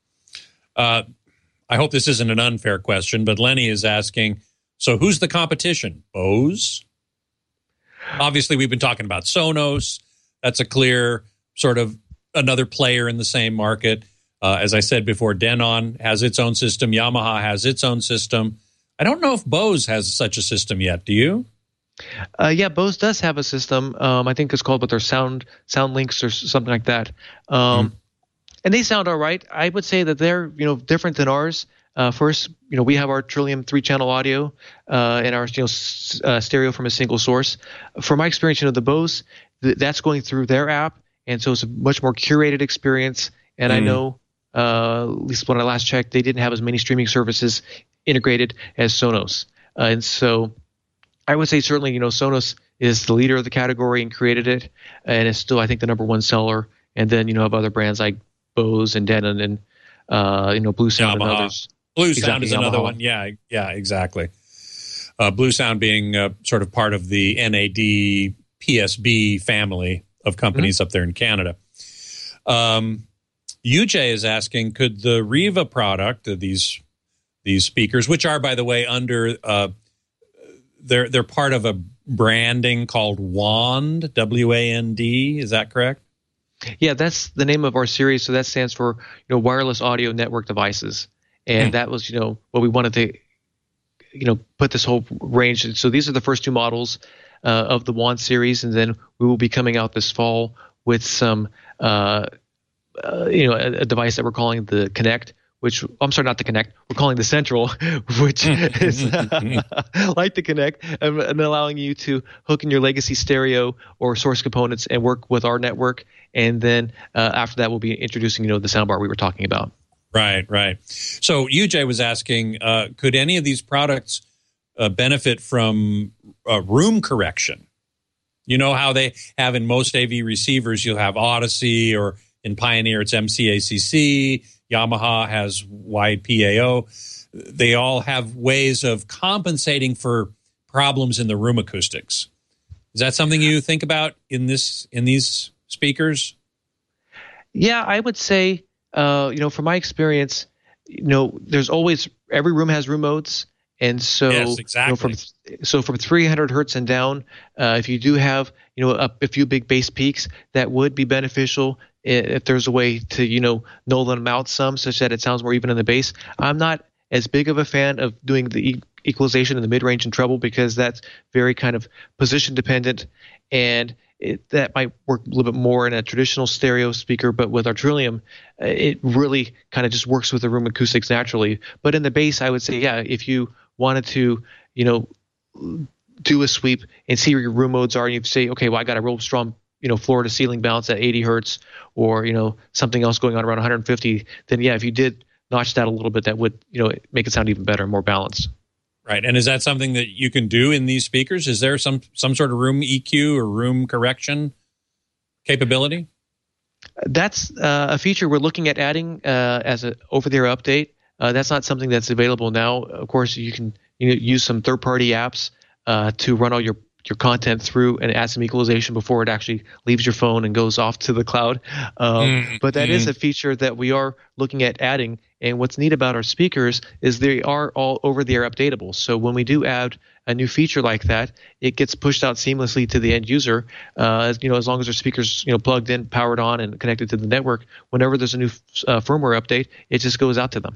I hope this isn't an unfair question, but Lenny is asking, so who's the competition? Bose? Obviously, we've been talking about Sonos. That's a clear sort of another player in the same market. As I said before, Denon has its own system. Yamaha has its own system. I don't know if Bose has such a system yet. Do you? Yeah, Bose does have a system. I think it's called with their sound links or something like that. And they sound all right. I would say that they're different than ours. First, we have our Trillium 3-channel audio and our stereo from a single source. From my experience, the Bose, that's going through their app, and so it's a much more curated experience. And I know, at least when I last checked, they didn't have as many streaming services integrated as Sonos. And so I would say certainly, Sonos is the leader of the category and created it, and it's still, I think, the number one seller. And then, have other brands like Bose and Denon and, Blue Sound and others. Blue Sound is another one. Yeah, exactly. Blue Sound being sort of part of the NAD PSB family of companies up there in Canada. UJ is asking, could the Riva product, these speakers, which are, by the way, under they're part of a branding called WAND, W-A-N-D. Is that correct? Yeah, that's the name of our series. So that stands for wireless audio network devices, and that was what we wanted to put this whole range. So these are the first two models of the WAND series, and then we will be coming out this fall with some a device that we're calling the Connect. Which, I'm sorry, not the Connect. We're calling the Central, which is like the Connect, and allowing you to hook in your legacy stereo or source components and work with our network. And then after that, we'll be introducing, the soundbar we were talking about. Right. So UJ was asking, could any of these products benefit from room correction? You know how they have in most AV receivers, you'll have Odyssey, or in Pioneer, it's MCACC. Yamaha has wide PAO. They all have ways of compensating for problems in the room acoustics. Is that something you think about in these speakers? Yeah, I would say, from my experience, there's always, every room has room modes. And so, yes, exactly. From 300 hertz and down, if you do have, a few big bass peaks, that would be beneficial if there's a way to, null them out some, such that it sounds more even in the bass. I'm not as big of a fan of doing the equalization in the mid-range and treble, because that's very kind of position dependent, and that might work a little bit more in a traditional stereo speaker. But with our Trillium, it really kind of just works with the room acoustics naturally. But in the bass, I would say, yeah, if you wanted to, do a sweep and see where your room modes are, and you say, okay, well, I got a real strong, floor to ceiling bounce at 80 hertz, or, something else going on around 150, then yeah, if you did notch that a little bit, that would, make it sound even better and more balanced. Right. And is that something that you can do in these speakers? Is there some sort of room EQ or room correction capability? That's a feature we're looking at adding as an over-the-air update. That's not something that's available now. Of course, you can use some third-party apps to run all your content through and add some equalization before it actually leaves your phone and goes off to the cloud. But that is a feature that we are looking at adding. And what's neat about our speakers is they are all over-the-air updatable. So when we do add a new feature like that, it gets pushed out seamlessly to the end user. As long as their speakers plugged in, powered on, and connected to the network, whenever there's a new firmware update, it just goes out to them.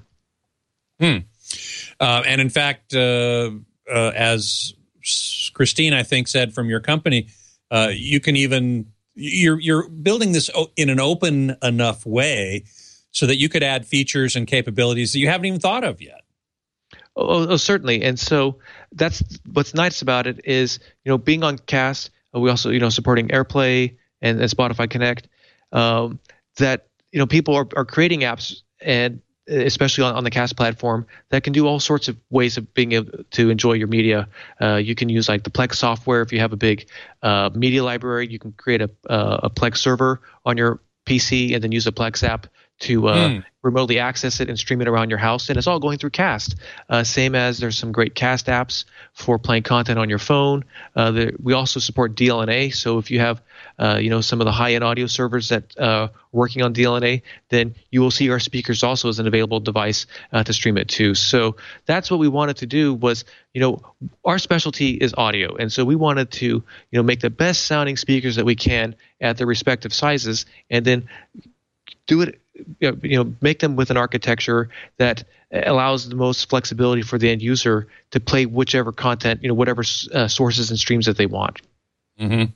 And in fact, as Christine, I think, said from your company, you can even you're building this in an open enough way so that you could add features and capabilities that you haven't even thought of yet. Oh, certainly. And so that's what's nice about it is, being on Cast, we also, supporting AirPlay and Spotify Connect, that, people are creating apps, and especially on the Cast platform, that can do all sorts of ways of being able to enjoy your media. You can use like the Plex software. If you have a big media library, you can create a Plex server on your PC and then use a Plex app to remotely access it and stream it around your house. And it's all going through Cast. Same as there's some great Cast apps for playing content on your phone. We also support DLNA. So if you have, some of the high-end audio servers that are working on DLNA, then you will see our speakers also as an available device to stream it to. So that's what we wanted to do was, our specialty is audio. And so we wanted to, make the best sounding speakers that we can at their respective sizes, and then do it, make them with an architecture that allows the most flexibility for the end user to play whichever content, whatever sources and streams that they want. Mm-hmm.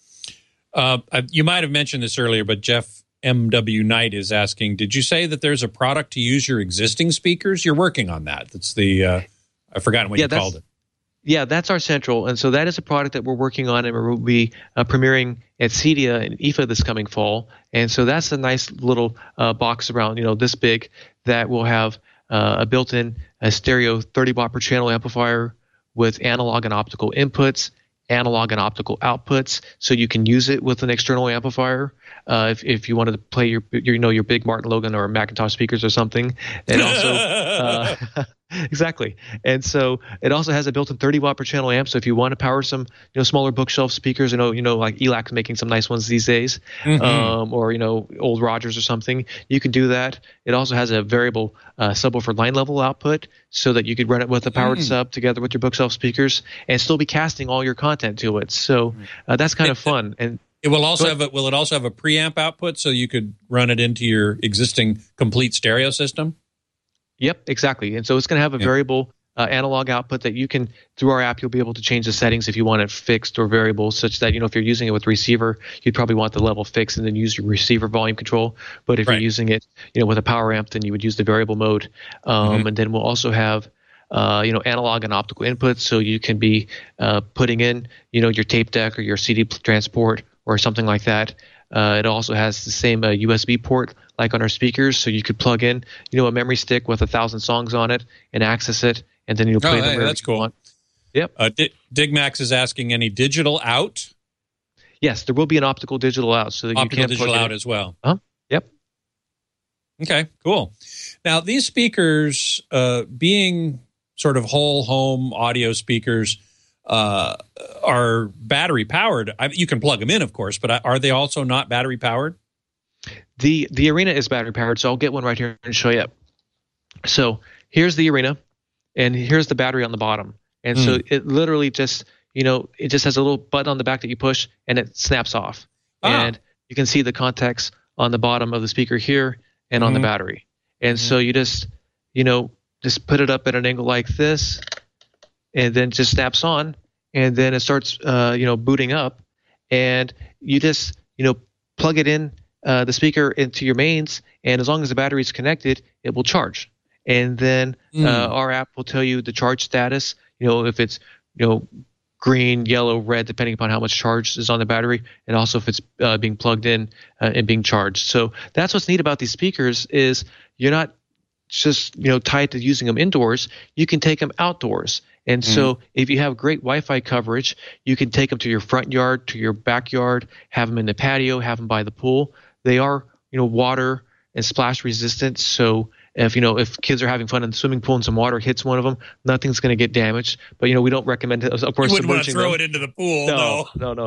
You might have mentioned this earlier, but Jeff M.W. Knight is asking, did you say that there's a product to use your existing speakers? You're working on that. That's the, I've forgotten what you called it. Yeah, that's our central. And so that is a product that we're working on, and we'll be premiering at CEDIA and IFA this coming fall. And so that's a nice little box around, this big, that will have a built-in stereo 30 watt per channel amplifier with analog and optical inputs, analog and optical outputs, so you can use it with an external amplifier if you wanted to play your big Martin Logan or Macintosh speakers or something. And also exactly. And so it also has a built-in 30 watt per channel amp. So if you want to power some smaller bookshelf speakers, like ELAC's making some nice ones these days, or old Rogers or something, you can do that. It also has a variable subwoofer line level output, so that you could run it with a powered sub together with your bookshelf speakers and still be casting all your content to it. So that's kind of fun. And it will also will it also have a preamp output, so you could run it into your existing complete stereo system? Yep, exactly. And so it's going to have a variable analog output that you can, through our app, you'll be able to change the settings if you want it fixed or variable, such that, if you're using it with receiver, you'd probably want the level fixed and then use your receiver volume control. But if you're using it, with a power amp, then you would use the variable mode. And then we'll also have analog and optical inputs, so you can be putting in, your tape deck or your CD transport or something like that. It also has the same USB port like on our speakers, so you could plug in, a memory stick with 1,000 songs on it and access it, and then you'll play them wherever that's cool. you want. Yep. Digmax is asking, any digital out? Yes, there will be an optical digital out, so that optical you can digital plug out as well. Yep. Okay, cool. Now, these speakers, being sort of whole home audio speakers, are battery powered. You can plug them in, of course, but are they also not battery powered? The Arena is battery powered, so I'll get one right here and show you. So here's the Arena, and here's the battery on the bottom. And so it literally just, it just has a little button on the back that you push, and it snaps off. And you can see the contacts on the bottom of the speaker here and on the battery. And so you just put it up at an angle like this, and then just snaps on, and then it starts, booting up, and you just, plug it in, the speaker into your mains, and as long as the battery is connected, it will charge. And then our app will tell you the charge status, if it's, green, yellow, red, depending upon how much charge is on the battery, and also if it's being plugged in and being charged. So that's what's neat about these speakers is you're not just tied to using them indoors. You can take them outdoors. And so if you have great Wi-Fi coverage, you can take them to your front yard, to your backyard, have them in the patio, have them by the pool. They are, water and splash resistant. So if kids are having fun in the swimming pool and some water hits one of them, nothing's going to get damaged. But, we don't recommend it. Of course, you wouldn't want to throw it into the pool. No.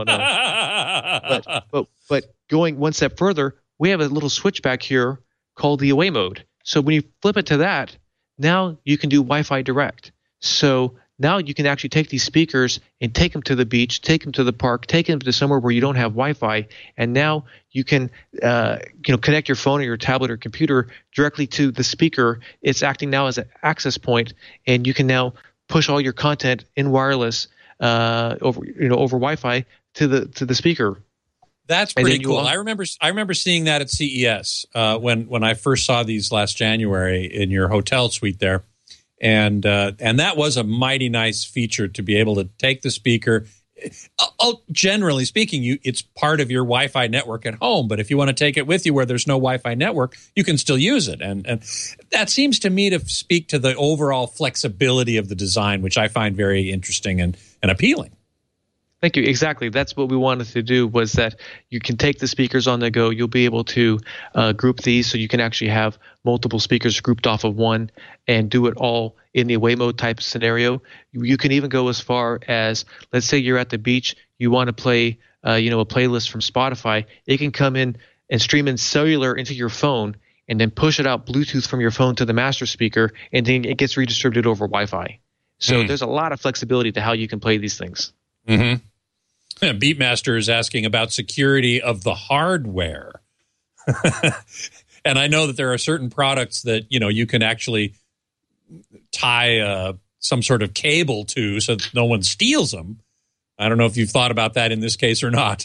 But going one step further, we have a little switch back here called the away mode. So when you flip it to that, now you can do Wi-Fi direct. So now you can actually take these speakers and take them to the beach, take them to the park, take them to somewhere where you don't have Wi-Fi, and now you can connect your phone or your tablet or computer directly to the speaker. It's acting now as an access point, and you can now push all your content in wireless over Wi-Fi to the speaker. That's pretty cool. I remember seeing that at CES when I first saw these last January in your hotel suite there. And that was a mighty nice feature to be able to take the speaker. Generally speaking, it's part of your Wi-Fi network at home. But if you want to take it with you where there's no Wi-Fi network, you can still use it. And that seems to me to speak to the overall flexibility of the design, which I find very interesting and appealing. Thank you. Exactly. That's what we wanted to do, was that you can take the speakers on the go. You'll be able to group these, so you can actually have multiple speakers grouped off of one and do it all in the away mode type scenario. You can even go as far as, let's say you're at the beach, you want to play a playlist from Spotify. It can come in and stream in cellular into your phone and then push it out Bluetooth from your phone to the master speaker, and then it gets redistributed over Wi-Fi. So there's a lot of flexibility to how you can play these things. Beatmaster is asking about security of the hardware. And I know that there are certain products that, you can actually tie some sort of cable to so that no one steals them. I don't know if you've thought about that in this case or not.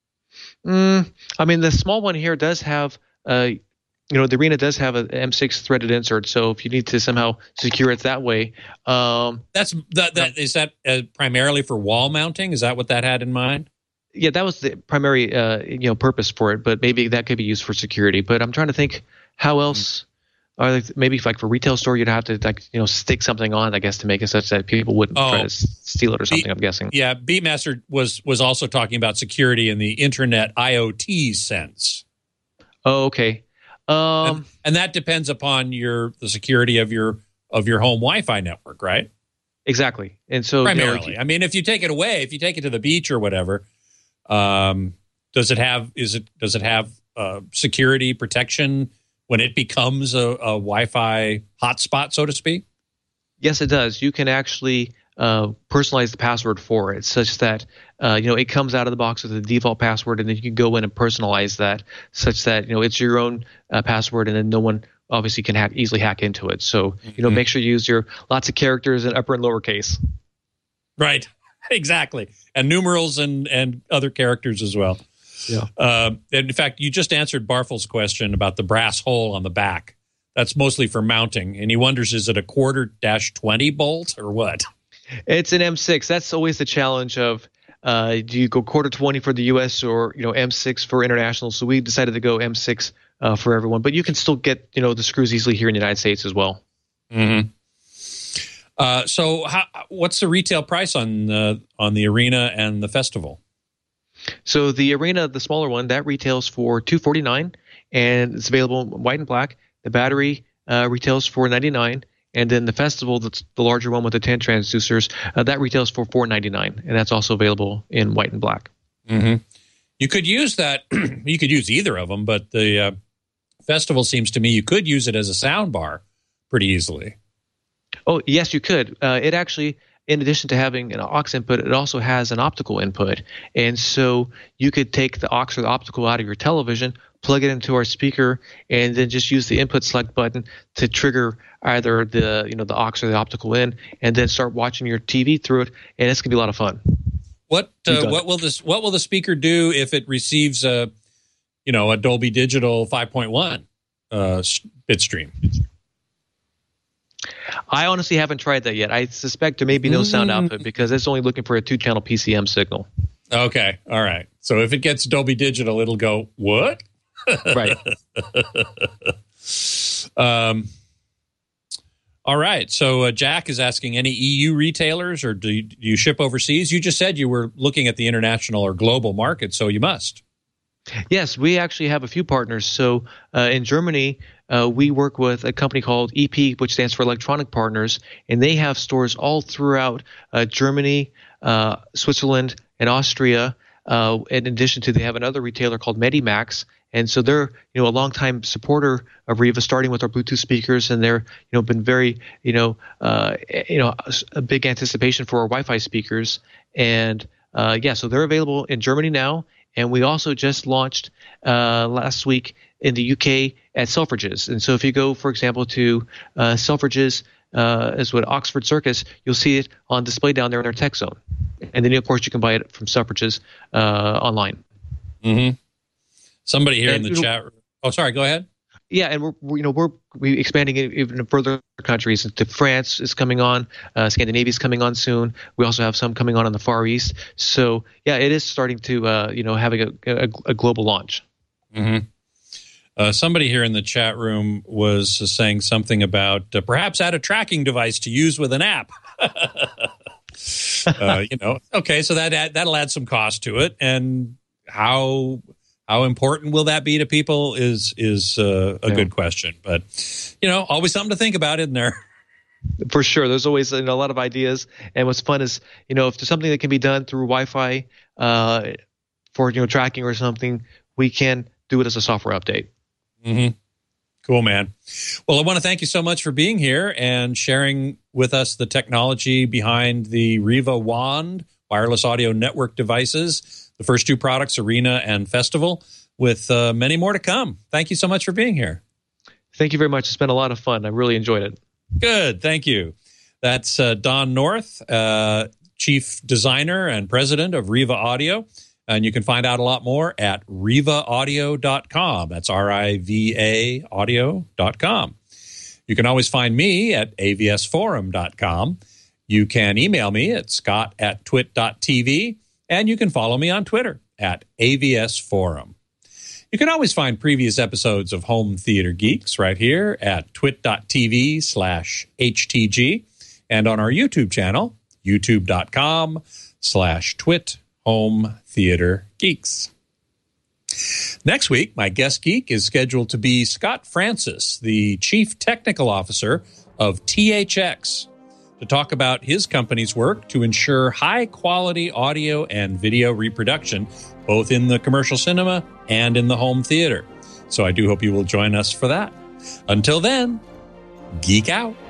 I mean, the small one here does have, the Arena does have an M6 threaded insert. So if you need to somehow secure it that way, is that primarily for wall mounting? Is that what that had in mind? Yeah, that was the primary, purpose for it. But maybe that could be used for security. But I'm trying to think how else. Maybe like for retail store, you'd have to stick something on, I guess, to make it such that people wouldn't try to steal it or something. I'm guessing. Yeah, Beatmaster was also talking about security in the internet IoT sense. Oh, okay. And that depends upon the security of your home Wi-Fi network, right? Exactly. And so primarily, I mean, if you take it away, if you take it to the beach or whatever, does it have security protection when it becomes a Wi-Fi hotspot, so to speak? Yes, it does. You can actually personalize the password for it such that it comes out of the box with the default password, and then you can go in and personalize that such that it's your own password, and then no one obviously can easily hack into it. So make sure you use your lots of characters in upper and lowercase. Right, exactly, and numerals and other characters as well. Yeah. And in fact, you just answered Barfel's question about the brass hole on the back. That's mostly for mounting, and he wonders, is it a quarter-20 bolt or what? It's an M6. That's always the challenge of do you go quarter-20 for the U.S. or M6 for international? So we decided to go M6 for everyone, but you can still get the screws easily here in the United States as well. Mm-hmm. So what's the retail price on the Arena and the Festival? So the Arena, the smaller one, that retails for $249, and it's available in white and black. The battery retails for $99, and then the Festival, that's the larger one with the 10 transducers, that retails for $499, and that's also available in white and black. Mm-hmm. You could use that. You could use either of them, but the Festival seems to me you could use it as a sound bar pretty easily. Oh, yes, you could. It actually, in addition to having an aux input, it also has an optical input. And so you could take the aux or the optical out of your television, plug it into our speaker, and then just use the input select button to trigger either the aux or the optical in, and then start watching your TV through it. And it's gonna be a lot of fun. What will the speaker do if it receives a Dolby Digital 5.1 bit stream? I honestly haven't tried that yet. I suspect there may be no sound output because it's only looking for a 2-channel PCM signal. Okay, all right. So if it gets Dolby Digital, it'll go, what? Right. All right. So Jack is asking, any EU retailers, or do you ship overseas? You just said you were looking at the international or global market, so you must. Yes, we actually have a few partners. So in Germany, we work with a company called EP, which stands for Electronic Partners, and they have stores all throughout Germany, Switzerland, and Austria. In addition to, they have another retailer called Medimax, and so they're a longtime supporter of Riva, starting with our Bluetooth speakers, and they're been very a big anticipation for our Wi-Fi speakers, and so they're available in Germany now. And we also just launched last week in the UK at Selfridges. And so if you go, for example, to Selfridges as with Oxford Circus, you'll see it on display down there in their tech zone. And then, of course, you can buy it from Selfridges online. Mm-hmm. Somebody here in the chat. Oh, sorry. Go ahead. Yeah, and we're expanding it even further countries. To France is coming on, Scandinavia is coming on soon. We also have some coming on the Far East. So yeah, it is starting to having a global launch. Mm-hmm. Somebody here in the chat room was saying something about perhaps add a tracking device to use with an app. Okay, so that'll add some cost to it, and how important will that be to people is a good question. But, always something to think about, isn't there? For sure. There's always a lot of ideas. And what's fun is, if there's something that can be done through Wi-Fi for, tracking or something, we can do it as a software update. Mm-hmm. Cool, man. Well, I want to thank you so much for being here and sharing with us the technology behind the Riva Wand wireless audio network devices. The first two products, Arena and Festival, with many more to come. Thank you so much for being here. Thank you very much. It's been a lot of fun. I really enjoyed it. Good, thank you. That's Don North, Chief Designer and President of Riva Audio. And you can find out a lot more at rivaaudio.com. That's RIVA audio.com. You can always find me at avsforum.com. You can email me at scott@twit.tv, and you can follow me on Twitter at avsforum. You can always find previous episodes of Home Theater Geeks right here at twit.tv/HTG and on our YouTube channel, youtube.com/twit Home Theater Geeks. Next week, my guest geek is scheduled to be Scott Francis, the Chief Technical Officer of THX, to talk about his company's work to ensure high-quality audio and video reproduction, both in the commercial cinema and in the home theater. So I do hope you will join us for that. Until then, geek out.